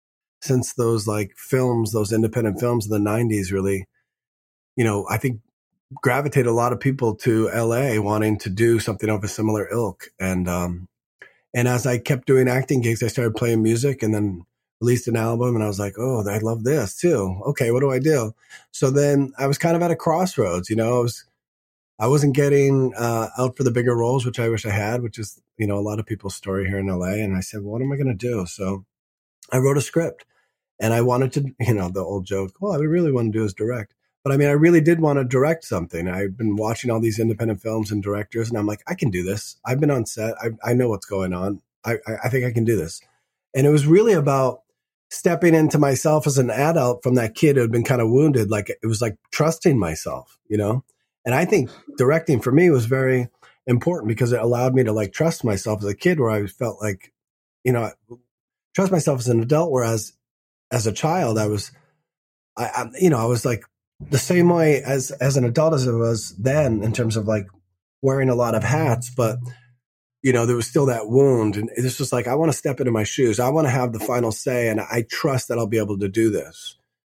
since those like films, those independent films in the nineties really, you know, I think gravitated a lot of people to L A wanting to do something of a similar ilk. And, um, and as I kept doing acting gigs, I started playing music, and then released an album, and I was like, oh, I love this too. Okay, what do I do? So then I was kind of at a crossroads, you know, I was, I wasn't getting uh, out for the bigger roles, which I wish I had, which is, you know, a lot of people's story here in L A. And I said, well, what am I going to do? So I wrote a script, and I wanted to, you know, the old joke, well, I really want to do is direct. But I mean, I really did want to direct something. I've been watching all these independent films and directors, and I'm like, I can do this. I've been on set. I, I know what's going on. I, I, I think I can do this. And it was really about stepping into myself as an adult from that kid who had been kind of wounded. Like, it was like trusting myself, you know? And I think directing for me was very important, because it allowed me to like trust myself as a kid, where I felt like, you know, trust myself as an adult. Whereas as a child, I was, I, I you know, I was like the same way as, as an adult as I was then, in terms of like wearing a lot of hats, but you know, there was still that wound. And it's just like, I want to step into my shoes. I want to have the final say, and I trust that I'll be able to do this.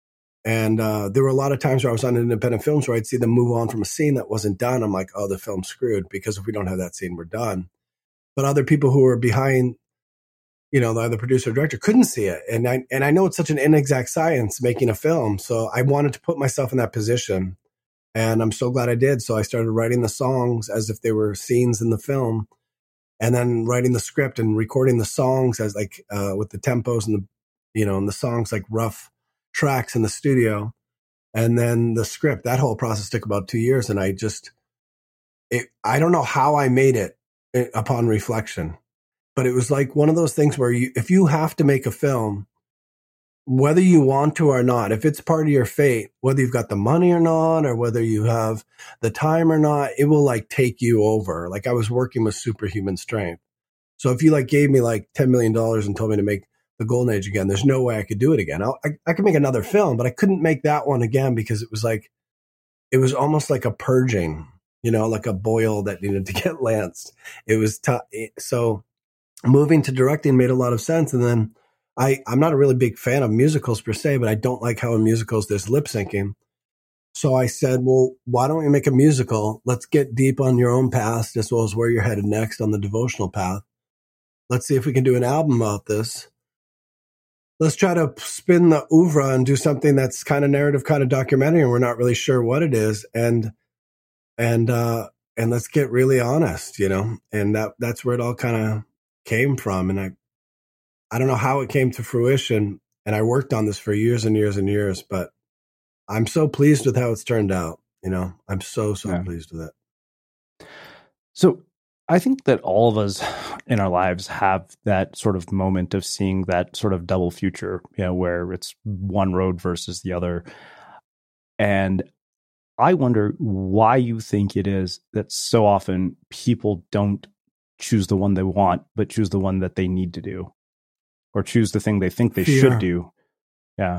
And uh, there were a lot of times where I was on independent films where I'd see them move on from a scene that wasn't done. I'm like, oh, the film's screwed, because if we don't have that scene, we're done. But other people who were behind, you know, the other producer or director couldn't see it. And I, and I know it's such an inexact science making a film. So I wanted to put myself in that position. And I'm so glad I did. So I started writing the songs as if they were scenes in the film, and then writing the script and recording the songs as like, uh, with the tempos and the, you know, and the songs like rough tracks in the studio. And then the script, that whole process took about two years. And I just, it, I don't know how I made it, it upon reflection, but it was like one of those things where you, if you have to make a film, whether you want to or not, if it's part of your fate, whether you've got the money or not, or whether you have the time or not, it will like take you over. Like I was working with superhuman strength. So if you like gave me like ten million dollars and told me to make the Golden Age again, there's no way I could do it again. I, I, I could make another film, but I couldn't make that one again because it was like, it was almost like a purging, you know, like a boil that needed to get lanced. It was tough. So moving to directing made a lot of sense. And then I, I'm not a really big fan of musicals per se, but I don't like how in musicals there's lip syncing. So I said, well, why don't we make a musical? Let's get deep on your own past as well as where you're headed next on the devotional path. Let's see if we can do an album about this. Let's try to spin the oeuvre and do something that's kind of narrative, kind of documentary, and we're not really sure what it is. And and uh, and let's get really honest, you know. And that that's where it all kind of came from. And I I don't know how it came to fruition. And I worked on this for years and years and years, but I'm so pleased with how it's turned out. You know, I'm so so yeah. pleased with it. So I think that all of us in our lives have that sort of moment of seeing that sort of double future, you know, where it's one road versus the other. And I wonder why you think it is that so often people don't choose the one they want, but choose the one that they need to do, or choose the thing they think they fear. should do. Yeah.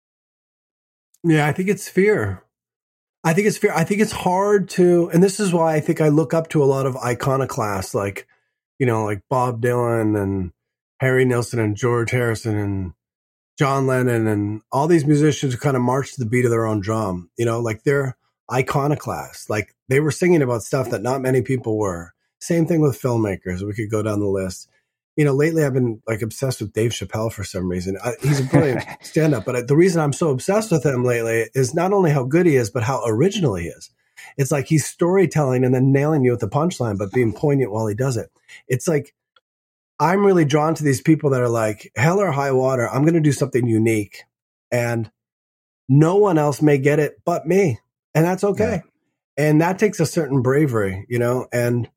Yeah, I think it's fear. I think it's fair. I think it's hard to, and this is why I think I look up to a lot of iconoclasts, like, you know, like Bob Dylan and Harry Nilsson and George Harrison and John Lennon and all these musicians who kind of march to the beat of their own drum. You know, like they're iconoclasts. Like they were singing about stuff that not many people were. Same thing with filmmakers. We could go down the list. You know, lately I've been like obsessed with Dave Chappelle for some reason. I, he's a brilliant stand-up, but I, the reason I'm so obsessed with him lately is not only how good he is, but how original he is. It's like he's storytelling and then nailing you with the punchline, but being poignant while he does it. It's like I'm really drawn to these people that are like, hell or high water, I'm going to do something unique, and no one else may get it but me, and that's okay. Yeah. And that takes a certain bravery, you know. And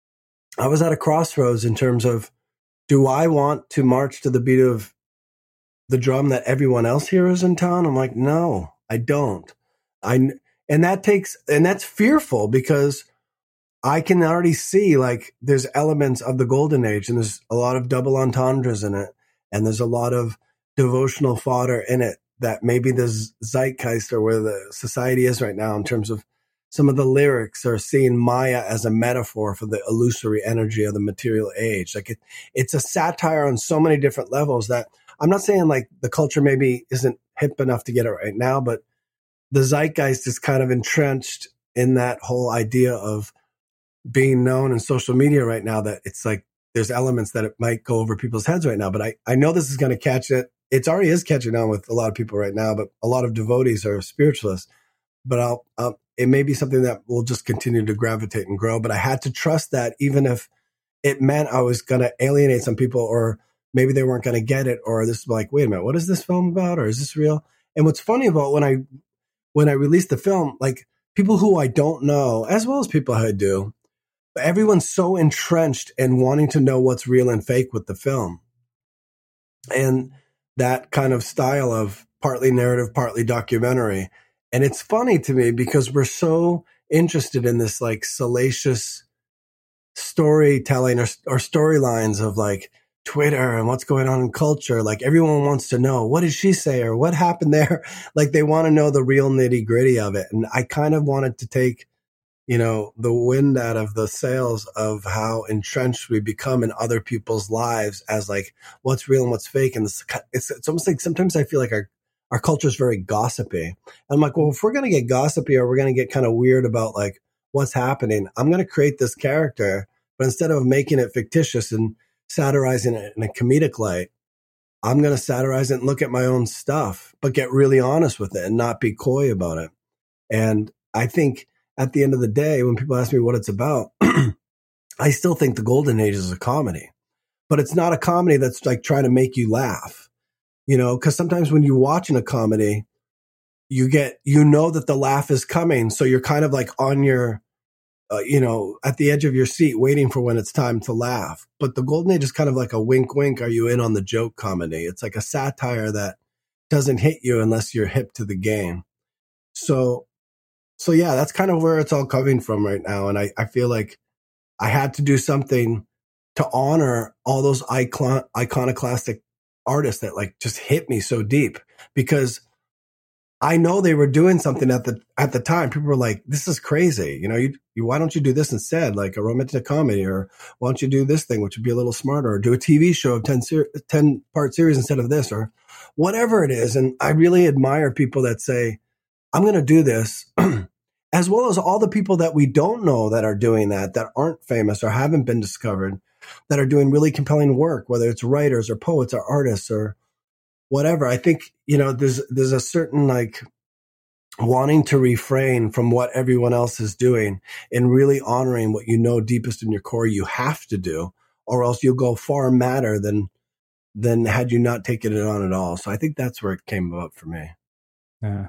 I was at a crossroads in terms of, do I want to march to the beat of the drum that everyone else here is in town? I'm like, no, I don't. I, and that takes, and that's fearful because I can already see like there's elements of the Golden Age and there's a lot of double entendres in it. And there's a lot of devotional fodder in it that maybe the zeitgeist or where the society is right now in terms of some of the lyrics are seeing Maya as a metaphor for the illusory energy of the material age. Like it, it's a satire on so many different levels that I'm not saying like the culture maybe isn't hip enough to get it right now, but the zeitgeist is kind of entrenched in that whole idea of being known in social media right now, that it's like there's elements that it might go over people's heads right now. But I, I know this is going to catch it. It already is catching on with a lot of people right now, but a lot of devotees are spiritualists. But I'll, I'll it may be something that will just continue to gravitate and grow. But I had to trust that even if it meant I was going to alienate some people, or maybe they weren't going to get it, or this was like, wait a minute, what is this film about? Or is this real? And what's funny about when I, when I released the film, like people who I don't know, as well as people I do, everyone's so entrenched in wanting to know what's real and fake with the film. And that kind of style of partly narrative, partly documentary. And it's funny to me because we're so interested in this like salacious storytelling or, or storylines of like Twitter and what's going on in culture. Like everyone wants to know, what did she say or what happened there? Like they want to know the real nitty gritty of it. And I kind of wanted to take, you know, the wind out of the sails of how entrenched we become in other people's lives as like what's real and what's fake. And it's, it's, it's almost like sometimes I feel like our Our culture is very gossipy. I'm like, well, if we're going to get gossipy or we're going to get kind of weird about like what's happening, I'm going to create this character, but instead of making it fictitious and satirizing it in a comedic light, I'm going to satirize it and look at my own stuff, but get really honest with it and not be coy about it. And I think at the end of the day, when people ask me what it's about, I still think the Golden Age is a comedy, but it's not a comedy that's like trying to make you laugh. You know, because sometimes when you're watching a comedy, you get, you know that the laugh is coming. So you're kind of like on your, uh, you know, at the edge of your seat waiting for when it's time to laugh. But the Golden Age is kind of like a wink, wink. Are you in on the joke comedy? It's like a satire that doesn't hit you unless you're hip to the game. So, so yeah, that's kind of where it's all coming from right now. And I, I feel like I had to do something to honor all those icon, iconoclastic artists that like just hit me so deep, because I know they were doing something at the at the time. People were like, "This is crazy." You know, you, you why don't you do this instead, like a romantic comedy, or why don't you do this thing, which would be a little smarter, or do a T V show of ten, ser- ten part series instead of this, or whatever it is. And I really admire people that say, "I'm going to do this," as well as all the people that we don't know that are doing that, that aren't famous or haven't been discovered, that are doing really compelling work, whether it's writers or poets or artists or whatever. I think, you know, there's, there's a certain like wanting to refrain from what everyone else is doing and really honoring what you know deepest in your core you have to do, or else you'll go far madder than, than had you not taken it on at all. So I think that's where it came about for me. Yeah,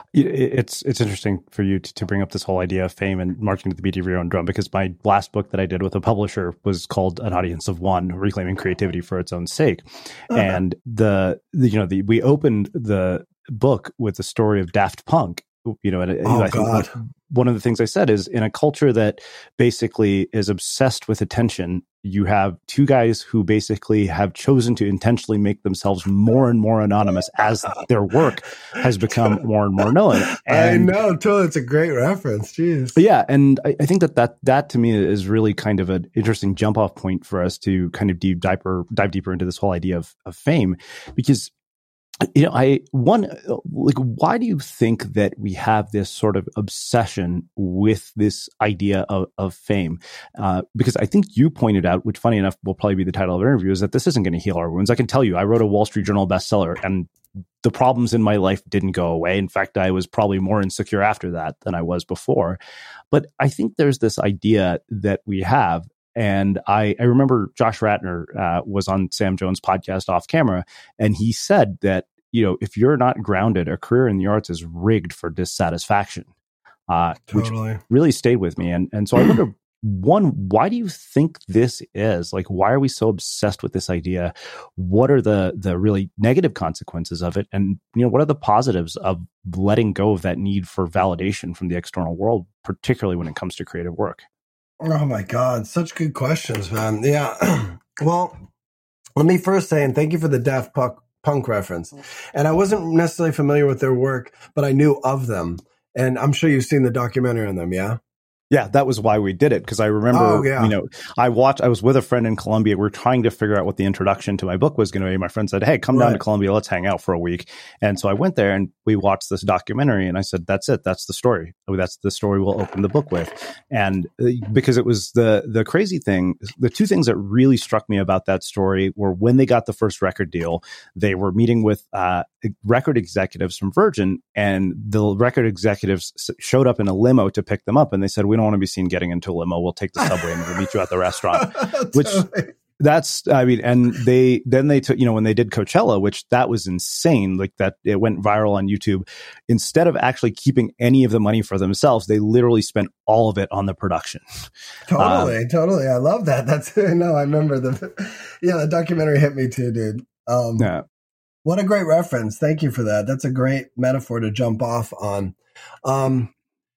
it's it's interesting for you to, to bring up this whole idea of fame and marching to the beat of your own drum, because my last book that I did with a publisher was called An Audience of One: Reclaiming Creativity for Its Own Sake. Uh-huh. And the, the you know the we opened the book with the story of Daft Punk. You know, and oh, I think God. one of the things I said is, in a culture that basically is obsessed with attention, you have two guys who basically have chosen to intentionally make themselves more and more anonymous as their work has become more and more known. And, I know, totally. It's a great reference. Jeez. Yeah. And I, I think that, that that to me is really kind of an interesting jump off point for us to kind of deep dive, dive deeper into this whole idea of, of fame, because you know, I one like, why do you think that we have this sort of obsession with this idea of, of fame? Uh, because I think you pointed out, which funny enough will probably be the title of our interview, is that this isn't going to heal our wounds. I can tell you, I wrote a Wall Street Journal bestseller, and the problems in my life didn't go away. In fact, I was probably more insecure after that than I was before. But I think there's this idea that we have. And I, I remember Josh Ratner uh, was on Sam Jones' podcast Off Camera, and he said that, you know, if you're not grounded, a career in the arts is rigged for dissatisfaction, uh, totally. Which really stayed with me. And and so I wonder, one, why do you think this is? Like, why are we so obsessed with this idea? What are the the really negative consequences of it? And, you know, what are the positives of letting go of that need for validation from the external world, particularly when it comes to creative work? Oh my God, such good questions, man. Yeah. Well, let me first say, and thank you for the Daft Punk, Punk reference. And I wasn't necessarily familiar with their work, but I knew of them. And I'm sure you've seen the documentary on them, yeah? Yeah, that was why we did it, because I remember, oh, yeah. you know, I watched, I was with a friend in Colombia. We were trying to figure out what the introduction to my book was going to be. My friend said, "Hey, come right. down to Colombia. Let's hang out for a week." And so I went there and we watched this documentary, and I said, "That's it. That's the story. That's the story we'll open the book with." And because it was the, the crazy thing, the two things that really struck me about that story were when they got the first record deal, they were meeting with uh, record executives from Virgin, and the record executives showed up in a limo to pick them up. And they said, "We don't want to be seen getting into a limo. We'll take the subway and we'll meet you at the restaurant." Which that's, I mean, and they, then they took, you know, when they did Coachella, which that was insane, like that it went viral on YouTube. Instead of actually keeping any of the money for themselves, they literally spent all of it on the production. Totally. Um, totally. I love that. That's, no, I remember the, yeah, the documentary hit me too, dude. Um, yeah. What a great reference. Thank you for that. That's a great metaphor to jump off on. Um,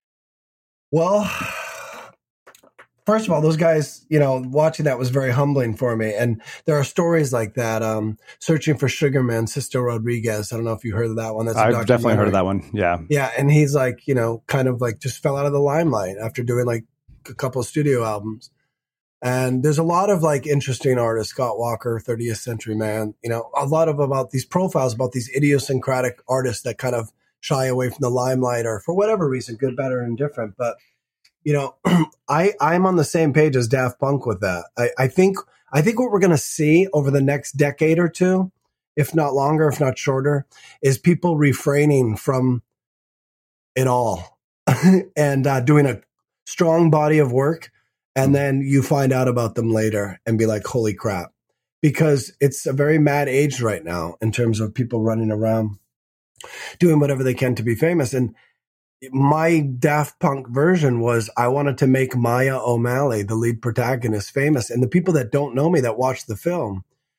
well, first of all, those guys, you know, watching that was very humbling for me. And there are stories like that. Um, Searching for Sugar Man, Sisto Rodriguez. I don't know if you heard of that one. That's a I've definitely heard of that one. Yeah. Yeah. And he's like, you know, kind of like just fell out of the limelight after doing like a couple of studio albums. And there's a lot of like interesting artists, Scott Walker, thirtieth Century Man, you know, a lot of about these profiles about these idiosyncratic artists that kind of shy away from the limelight or for whatever reason, good, better, and different. But, you know, I, I'm on the same page as Daft Punk with that. I, I think, I think what we're going to see over the next decade or two, if not longer, if not shorter, is people refraining from it all and uh, doing a strong body of work. And then you find out about them later and be like, holy crap, because it's a very mad age right now in terms of people running around doing whatever they can to be famous. And my Daft Punk version was I wanted to make Maya O'Malley, the lead protagonist, famous. And the people that don't know me that watch the film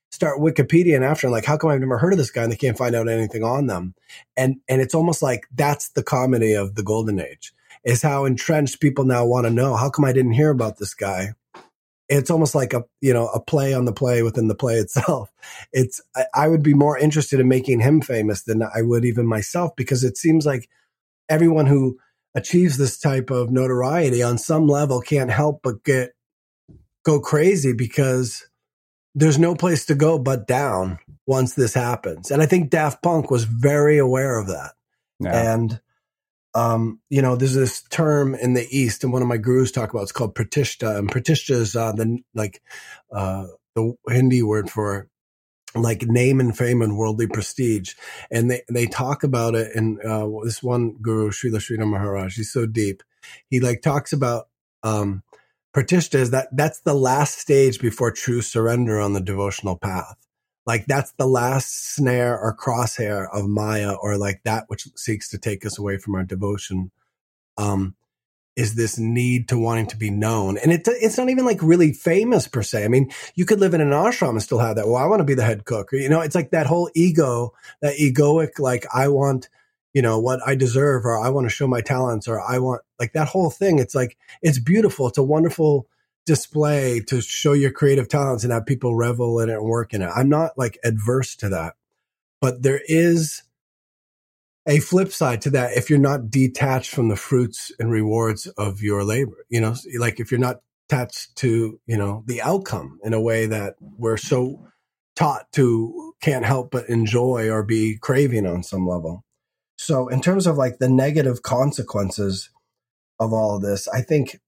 start Wikipedia after, like, how come I've never heard of this guy? And they can't find out anything on them. And, and it's almost like that's the comedy of the golden age, is how entrenched people now want to know, how come I didn't hear about this guy? It's almost like a, you know, a play on the play within the play itself. It's, I, I would be more interested in making him famous than I would even myself, because it seems like everyone who achieves this type of notoriety on some level can't help but get, go crazy, because there's no place to go but down once this happens. And I think Daft Punk was very aware of that. Yeah. And, um, you know, there's this term in the East, and one of my gurus talk about, it's called Pratishta. And Pratishta is uh, the, like, uh, the Hindi word for like name and fame and worldly prestige. And they, they talk about it. And, uh, this one guru, Srila Sridhar Maharaj, he's so deep. He like talks about, um, Pratishta is that that's the last stage before true surrender on the devotional path. Like that's the last snare or crosshair of Maya, or like that which seeks to take us away from our devotion, um, is this need to wanting to be known. And it, it's not even like really famous per se. I mean, you could live in an ashram and still have that. Well, I want to be the head cook. Or, you know, it's like that whole ego, that egoic, like I want, you know, what I deserve, or I want to show my talents, or I want, like that whole thing. It's like, it's beautiful. It's a wonderful display to show your creative talents and have people revel in it and work in it. I'm not like adverse to that, but there is a flip side to that if you're not detached from the fruits and rewards of your labor. You know, like if you're not attached to, you know, the outcome in a way that we're so taught to can't help but enjoy or be craving on some level. So in terms of like the negative consequences of all of this, I think,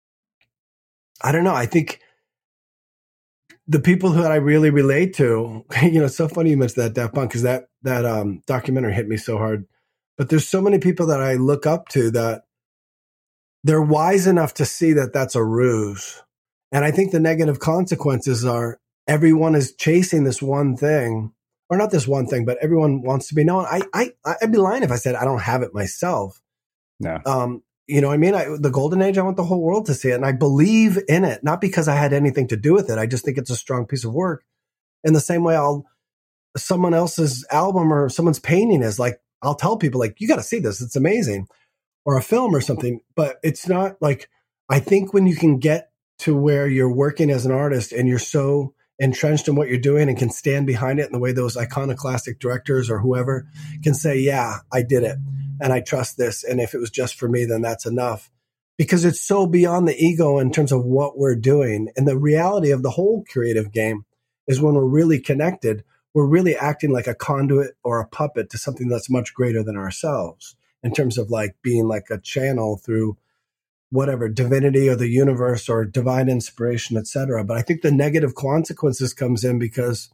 I don't know, I think the people who I really relate to, you know, it's so funny you mentioned that Daft Punk, because that, that um, documentary hit me so hard. But there's so many people that I look up to that they're wise enough to see that that's a ruse. And I think the negative consequences are everyone is chasing this one thing, or not this one thing, but everyone wants to be known. I, I, I'd be lying if I said I don't have it myself. No. Um, you know what I mean? I, the golden age, I want the whole world to see it. And I believe in it, not because I had anything to do with it. I just think it's a strong piece of work. In the same way, I'll, someone else's album or someone's painting is like, I'll tell people like, you got to see this. It's amazing. Or a film or something, but it's not like, I think when you can get to where you're working as an artist and you're so entrenched in what you're doing and can stand behind it in the way those iconoclastic directors or whoever can say, yeah, I did it and I trust this. And if it was just for me, then that's enough, because it's so beyond the ego in terms of what we're doing. And the reality of the whole creative game is when we're really connected, we're really acting like a conduit or a puppet to something that's much greater than ourselves, in terms of like being like a channel through whatever divinity or the universe or divine inspiration, et cetera. But I think the negative consequences comes in because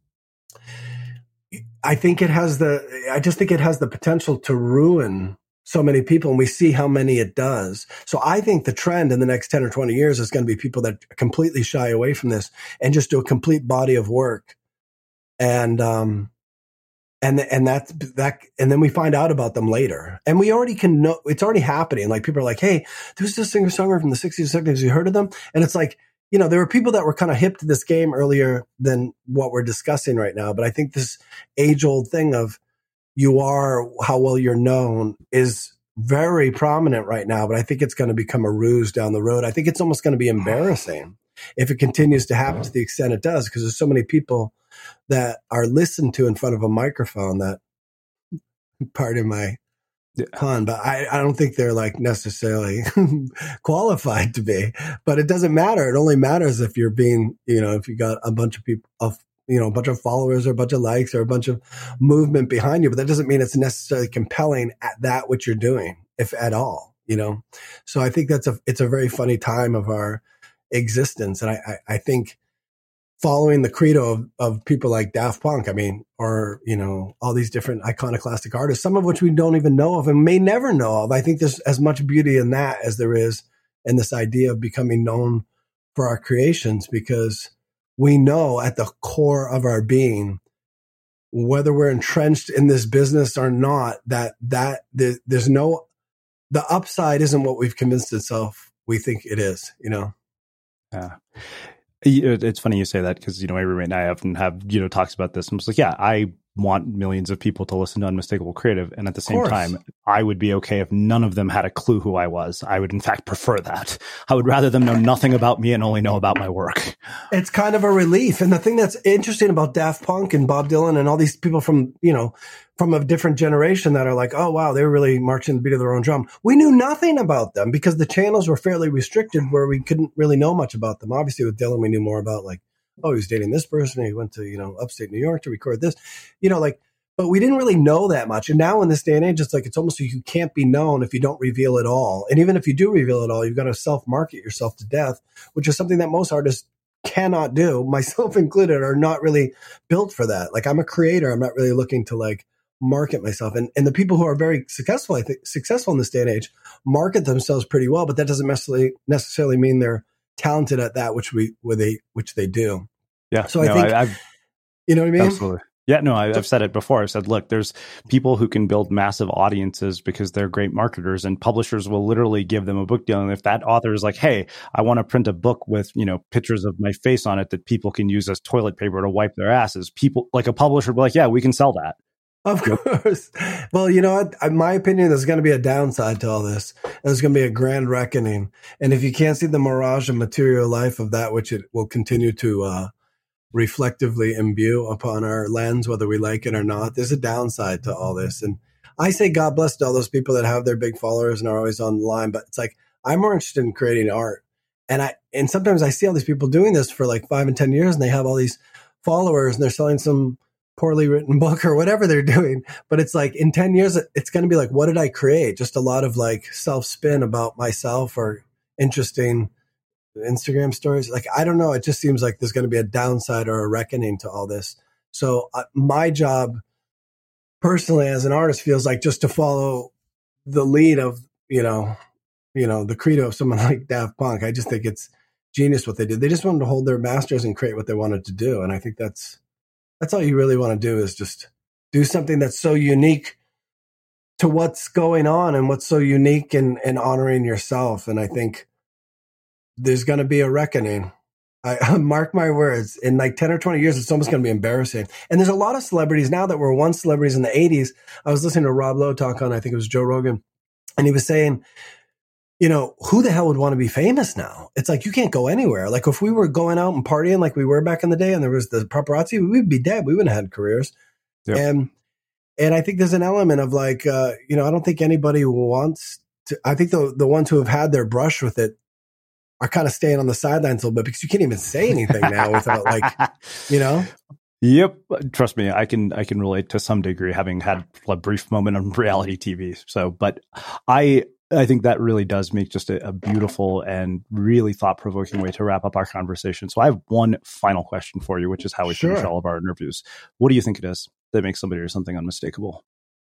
I think it has the, I just think it has the potential to ruin so many people, and we see how many it does. So I think the trend in the next ten or twenty years is going to be people that completely shy away from this and just do a complete body of work. And, um, And and that's that, and then we find out about them later, and we already can know it's already happening. Like people are like, "Hey, there's this singer songwriter from the sixties, seventies. You heard of them?" And it's like, you know, there were people that were kind of hip to this game earlier than what we're discussing right now. But I think this age old thing of you are how well you're known is very prominent right now. But I think it's going to become a ruse down the road. I think it's almost going to be embarrassing if it continues to happen to the extent it does, because there's so many people that are listened to in front of a microphone that, pardon my pun, but I, I don't think they're like necessarily qualified to be. But it doesn't matter. It only matters if you're being, you know, if you got a bunch of people, of, you know, a bunch of followers or a bunch of likes or a bunch of movement behind you. But that doesn't mean it's necessarily compelling at that which you're doing, if at all, you know. So I think that's a it's a very funny time of our existence, and I I, I think. Following the credo of, of people like Daft Punk, I mean, or, you know, all these different iconoclastic artists, some of which we don't even know of and may never know of. I think there's as much beauty in that as there is in this idea of becoming known for our creations, because we know at the core of our being, whether we're entrenched in this business or not, that, that the, there's no, the upside isn't what we've convinced itself we think it is, you know? Yeah. It's funny you say that because, you know, my roommate and I often have, you know, talks about this. I'm just like, yeah, I want millions of people to listen to Unmistakable Creative. And at the same time, I would be okay if none of them had a clue who I was. I would, in fact, prefer that. I would rather them know nothing about me and only know about my work. It's kind of a relief. And the thing that's interesting about Daft Punk and Bob Dylan and all these people from, you know, from a different generation that are like, oh, wow, they were really marching the beat of their own drum. We knew nothing about them because the channels were fairly restricted where we couldn't really know much about them. Obviously, with Dylan, we knew more about like, oh, he's dating this person. He went to, you know, upstate New York to record this, you know, like, but we didn't really know that much. And now in this day and age, it's like, it's almost like you can't be known if you don't reveal it all. And even if you do reveal it all, you've got to self-market yourself to death, which is something that most artists cannot do, myself included, are not really built for that. Like, I'm a creator. I'm not really looking to like market myself. And and the people who are very successful, I think, successful in this day and age market themselves pretty well, but that doesn't necessarily necessarily mean they're talented at that which we where they which they do. Yeah. So I no, think I, I've, you know what I mean? Absolutely. Yeah, no, I, I've said it before. I've said, look, there's people who can build massive audiences because they're great marketers, and publishers will literally give them a book deal. And if that author is like, hey, I want to print a book with, you know, pictures of my face on it that people can use as toilet paper to wipe their asses, people like a publisher will be like, yeah, we can sell that. Of course. Well, you know what? In my opinion, there's going to be a downside to all this. There's going to be a grand reckoning. And if you can't see the mirage of material life of that which it will continue to uh, reflectively imbue upon our lens, whether we like it or not, there's a downside to all this. And I say God bless to all those people that have their big followers and are always online. But it's like, I'm more interested in creating art. And I and sometimes I see all these people doing this for like five and ten years, and they have all these followers, and they're selling some poorly written book or whatever they're doing. But it's like in ten years, it's going to be like, what did I create? Just a lot of like self spin about myself or interesting Instagram stories. Like, I don't know. It just seems like there's going to be a downside or a reckoning to all this. So uh, my job personally as an artist feels like just to follow the lead of, you know, you know, the credo of someone like Daft Punk. I just think it's genius what they did. They just wanted to hold their masters and create what they wanted to do. And I think that's, That's all you really want to do is just do something that's so unique to what's going on and what's so unique in, in honoring yourself. And I think there's going to be a reckoning. I mark my words, in like ten or twenty years, it's almost going to be embarrassing. And there's a lot of celebrities now that were once celebrities in the eighties. I was listening to Rob Lowe talk on, I think it was Joe Rogan, and he was saying, you know, who the hell would want to be famous now? It's like, you can't go anywhere. Like if we were going out and partying like we were back in the day and there was the paparazzi, we'd be dead. We wouldn't have had careers. Yep. And, and I think there's an element of like, uh, you know, I don't think anybody wants to, I think the, the ones who have had their brush with it are kind of staying on the sidelines a little bit because you can't even say anything now without like, you know? Yep. Trust me, I can I can relate to some degree, having had a brief moment on reality T V. So, but I I think that really does make just a, a beautiful and really thought-provoking way to wrap up our conversation. So I have one final question for you, which is how we Sure. finish all of our interviews. What do you think it is that makes somebody or something unmistakable?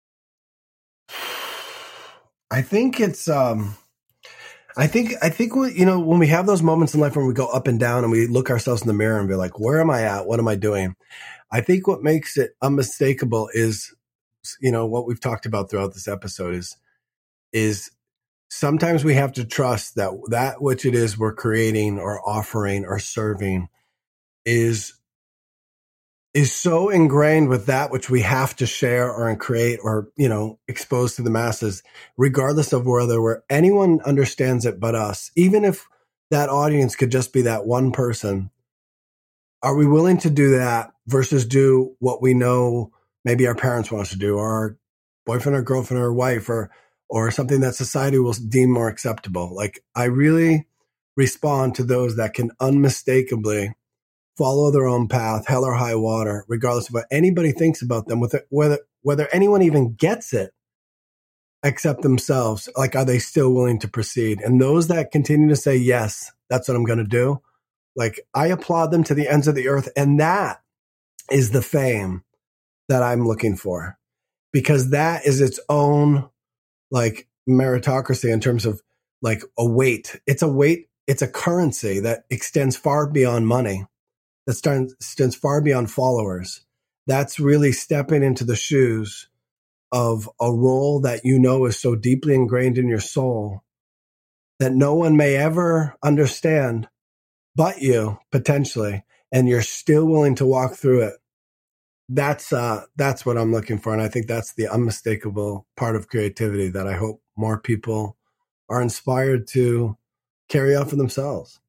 I think it's, um, I think, I think, we, you know, when we have those moments in life when we go up and down and we look ourselves in the mirror and be like, where am I at? What am I doing? I think what makes it unmistakable is, you know, what we've talked about throughout this episode is, is sometimes we have to trust that that which it is we're creating or offering or serving is is so ingrained with that which we have to share or create or, you know, expose to the masses, regardless of whether we're, anyone understands it but us. Even if that audience could just be that one person, are we willing to do that versus do what we know maybe our parents want us to do, or our boyfriend or girlfriend or wife, or or something that society will deem more acceptable? Like, I really respond to those that can unmistakably follow their own path, hell or high water, regardless of what anybody thinks about them, with it, whether whether anyone even gets it, except themselves. Like, are they still willing to proceed? And those that continue to say, yes, that's what I'm going to do, like, I applaud them to the ends of the earth. And that is the fame that I'm looking for, because that is its own like meritocracy in terms of like a weight. It's a weight. It's a currency that extends far beyond money, that starts, extends far beyond followers. That's really stepping into the shoes of a role that you know is so deeply ingrained in your soul that no one may ever understand, but you potentially, and you're still willing to walk through it. That's uh, that's what I'm looking for, and I think that's the unmistakable part of creativity that I hope more people are inspired to carry out for themselves.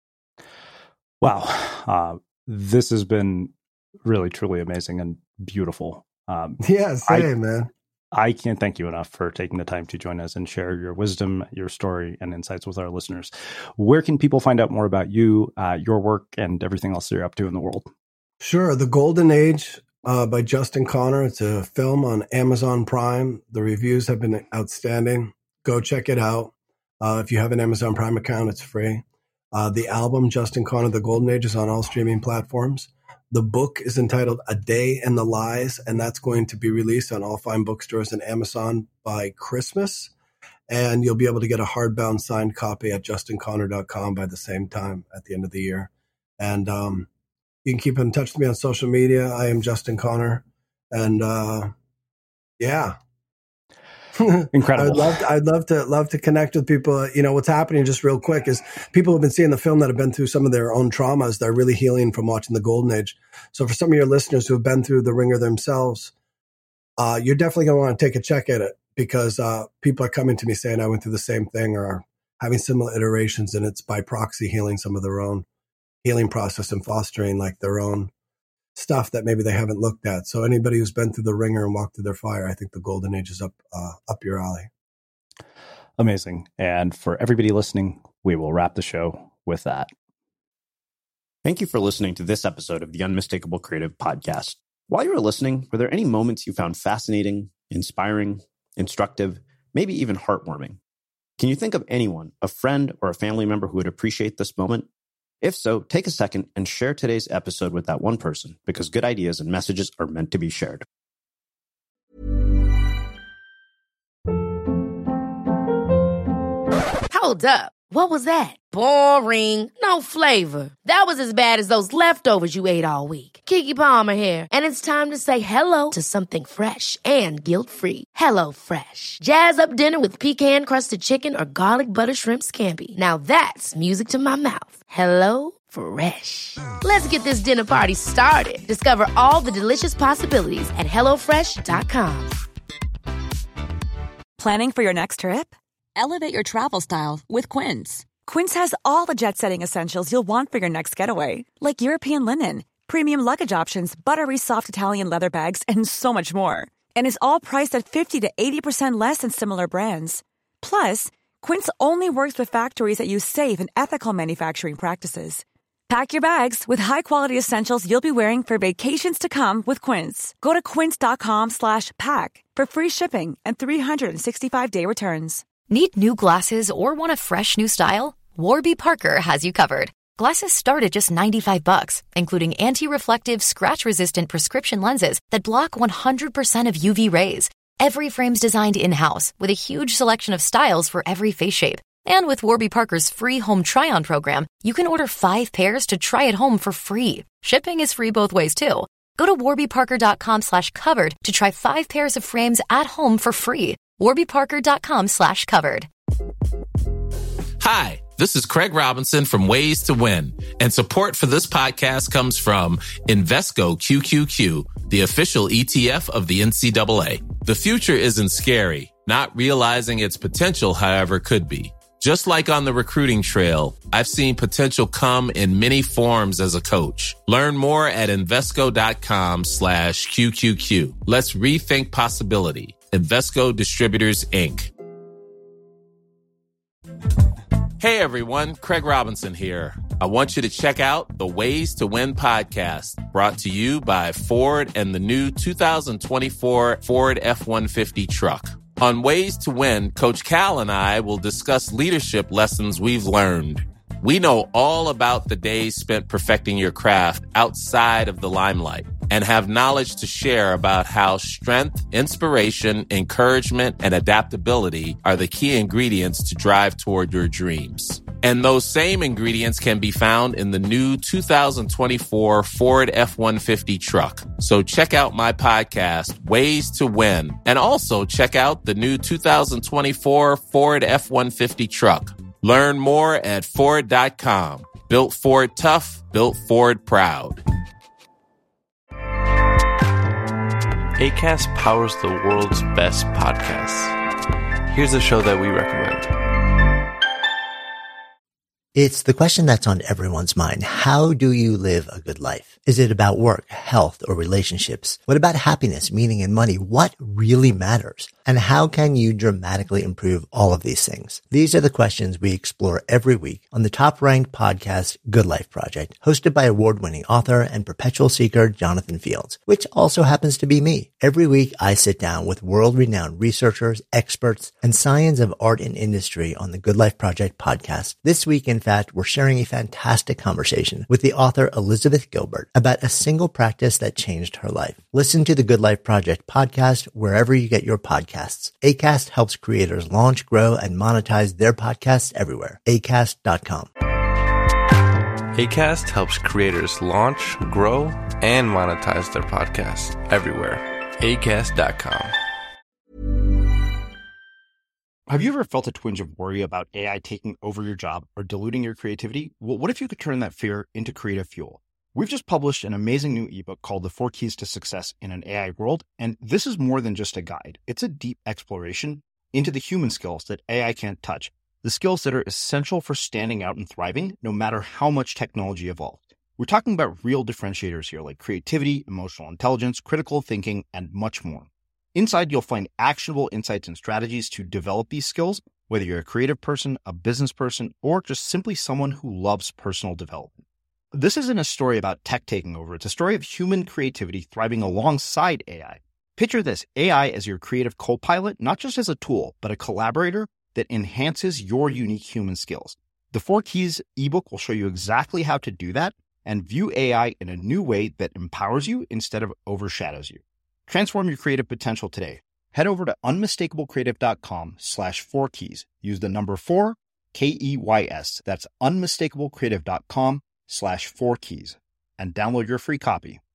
Wow, uh, this has been really, truly amazing and beautiful. Um, yeah, same, I, man. I can't thank you enough for taking the time to join us and share your wisdom, your story, and insights with our listeners. Where can people find out more about you, uh, your work, and everything else you're up to in the world? Sure. The Golden Age uh, by Justin Connor. It's a film on Amazon Prime. The reviews have been outstanding. Go check it out. Uh, if you have an Amazon Prime account, it's free. Uh, the album, Justin Connor, The Golden Age, is on all streaming platforms. The book is entitled A Day in the Lies, and that's going to be released on all fine bookstores and Amazon by Christmas. And you'll be able to get a hardbound signed copy at justin connor dot com by the same time at the end of the year. And um, you can keep in touch with me on social media. I am Justin Connor. And uh, yeah. Incredible. I'd love to, I'd love to love to connect with people. You know, what's happening just real quick is people have been seeing the film that have been through some of their own traumas. They're really healing from watching The Golden Age. So for some of your listeners who have been through the ringer themselves, uh, you're definitely going to want to take a check at it, because uh, people are coming to me saying I went through the same thing or are having similar iterations, and it's by proxy healing some of their own healing process and fostering like their own stuff that maybe they haven't looked at. So anybody who's been through the ringer and walked through their fire, I think The Golden Age is up uh, up your alley. Amazing. And for everybody listening, we will wrap the show with that. Thank you for listening to this episode of the Unmistakable Creative Podcast. While you were listening, were there any moments you found fascinating, inspiring, instructive, maybe even heartwarming? Can you think of anyone, a friend or a family member who would appreciate this moment? If so, take a second and share today's episode with that one person, because good ideas and messages are meant to be shared. Hold up. What was that? Boring. No flavor. That was as bad as those leftovers you ate all week. Keke Palmer here, and it's time to say hello to something fresh and guilt-free. Hello Fresh. Jazz up dinner with pecan-crusted chicken or garlic butter shrimp scampi. Now that's music to my mouth. Hello Fresh. Let's get this dinner party started. Discover all the delicious possibilities at hello fresh dot com. Planning for your next trip? Elevate your travel style with Quince. Quince has all the jet-setting essentials you'll want for your next getaway, like European linen, premium luggage options, buttery soft Italian leather bags, and so much more. And is all priced at fifty to eighty percent less than similar brands. Plus, Quince only works with factories that use safe and ethical manufacturing practices. Pack your bags with high-quality essentials you'll be wearing for vacations to come with Quince. Go to quince dot com slash pack for free shipping and three sixty-five day returns. Need new glasses or want a fresh new style? Warby Parker has you covered. Glasses start at just ninety-five bucks, including anti-reflective, scratch-resistant prescription lenses that block one hundred percent of U V rays. Every frame's designed in-house with a huge selection of styles for every face shape. And with Warby Parker's free home try-on program, you can order five pairs to try at home for free. Shipping is free both ways, too. Go to warby parker dot com slash covered to try five pairs of frames at home for free. warby parker dot com slash covered. Hi, this is Craig Robinson from Ways to Win, and support for this podcast comes from Invesco Q Q Q, the official E T F of the N C double A. The future isn't scary. Not realizing its potential, however, could be. Just like on the recruiting trail, I've seen potential come in many forms as a coach. Learn more at Invesco dot com slash Q Q Q. Let's rethink possibility. Invesco Distributors, Incorporated. Hey everyone, Craig Robinson here. I want you to check out the Ways to Win podcast, brought to you by Ford and the new two thousand twenty-four Ford F one fifty truck. On Ways to Win, Coach Cal and I will discuss leadership lessons we've learned. We know all about the days spent perfecting your craft outside of the limelight and have knowledge to share about how strength, inspiration, encouragement, and adaptability are the key ingredients to drive toward your dreams. And those same ingredients can be found in the new two thousand twenty-four Ford F one fifty truck. So check out my podcast, Ways to Win, and also check out the new two thousand twenty-four Ford F one fifty truck. Learn more at Ford dot com. Built Ford tough, built Ford proud. Acast powers the world's best podcasts. Here's a show that we recommend. It's the question that's on everyone's mind. How do you live a good life? Is it about work, health, or relationships? What about happiness, meaning, and money? What really matters? And how can you dramatically improve all of these things? These are the questions we explore every week on the top-ranked podcast, Good Life Project, hosted by award-winning author and perpetual seeker Jonathan Fields, which also happens to be me. Every week, I sit down with world-renowned researchers, experts, and science of art and industry on the Good Life Project podcast. This week, in fact, we're sharing a fantastic conversation with the author Elizabeth Gilbert about a single practice that changed her life. Listen to the Good Life Project podcast wherever you get your podcasts. Acast helps creators launch, grow, and monetize their podcasts everywhere. acast dot com. Acast helps creators launch, grow, and monetize their podcasts everywhere. acast dot com. Have you ever felt a twinge of worry about A I taking over your job or diluting your creativity? Well, what if you could turn that fear into creative fuel? We've just published an amazing new ebook called The Four Keys to Success in an A I World, and this is more than just a guide. It's a deep exploration into the human skills that A I can't touch, the skills that are essential for standing out and thriving, no matter how much technology evolved. We're talking about real differentiators here, like creativity, emotional intelligence, critical thinking, and much more. Inside, you'll find actionable insights and strategies to develop these skills, whether you're a creative person, a business person, or just simply someone who loves personal development. This isn't a story about tech taking over. It's a story of human creativity thriving alongside A I. Picture this, A I as your creative co-pilot, not just as a tool, but a collaborator that enhances your unique human skills. The Four Keys ebook will show you exactly how to do that and view A I in a new way that empowers you instead of overshadows you. Transform your creative potential today. Head over to unmistakablecreative.com slash four keys. Use the number four, K E Y S. That's unmistakablecreative.com slash four keys and download your free copy.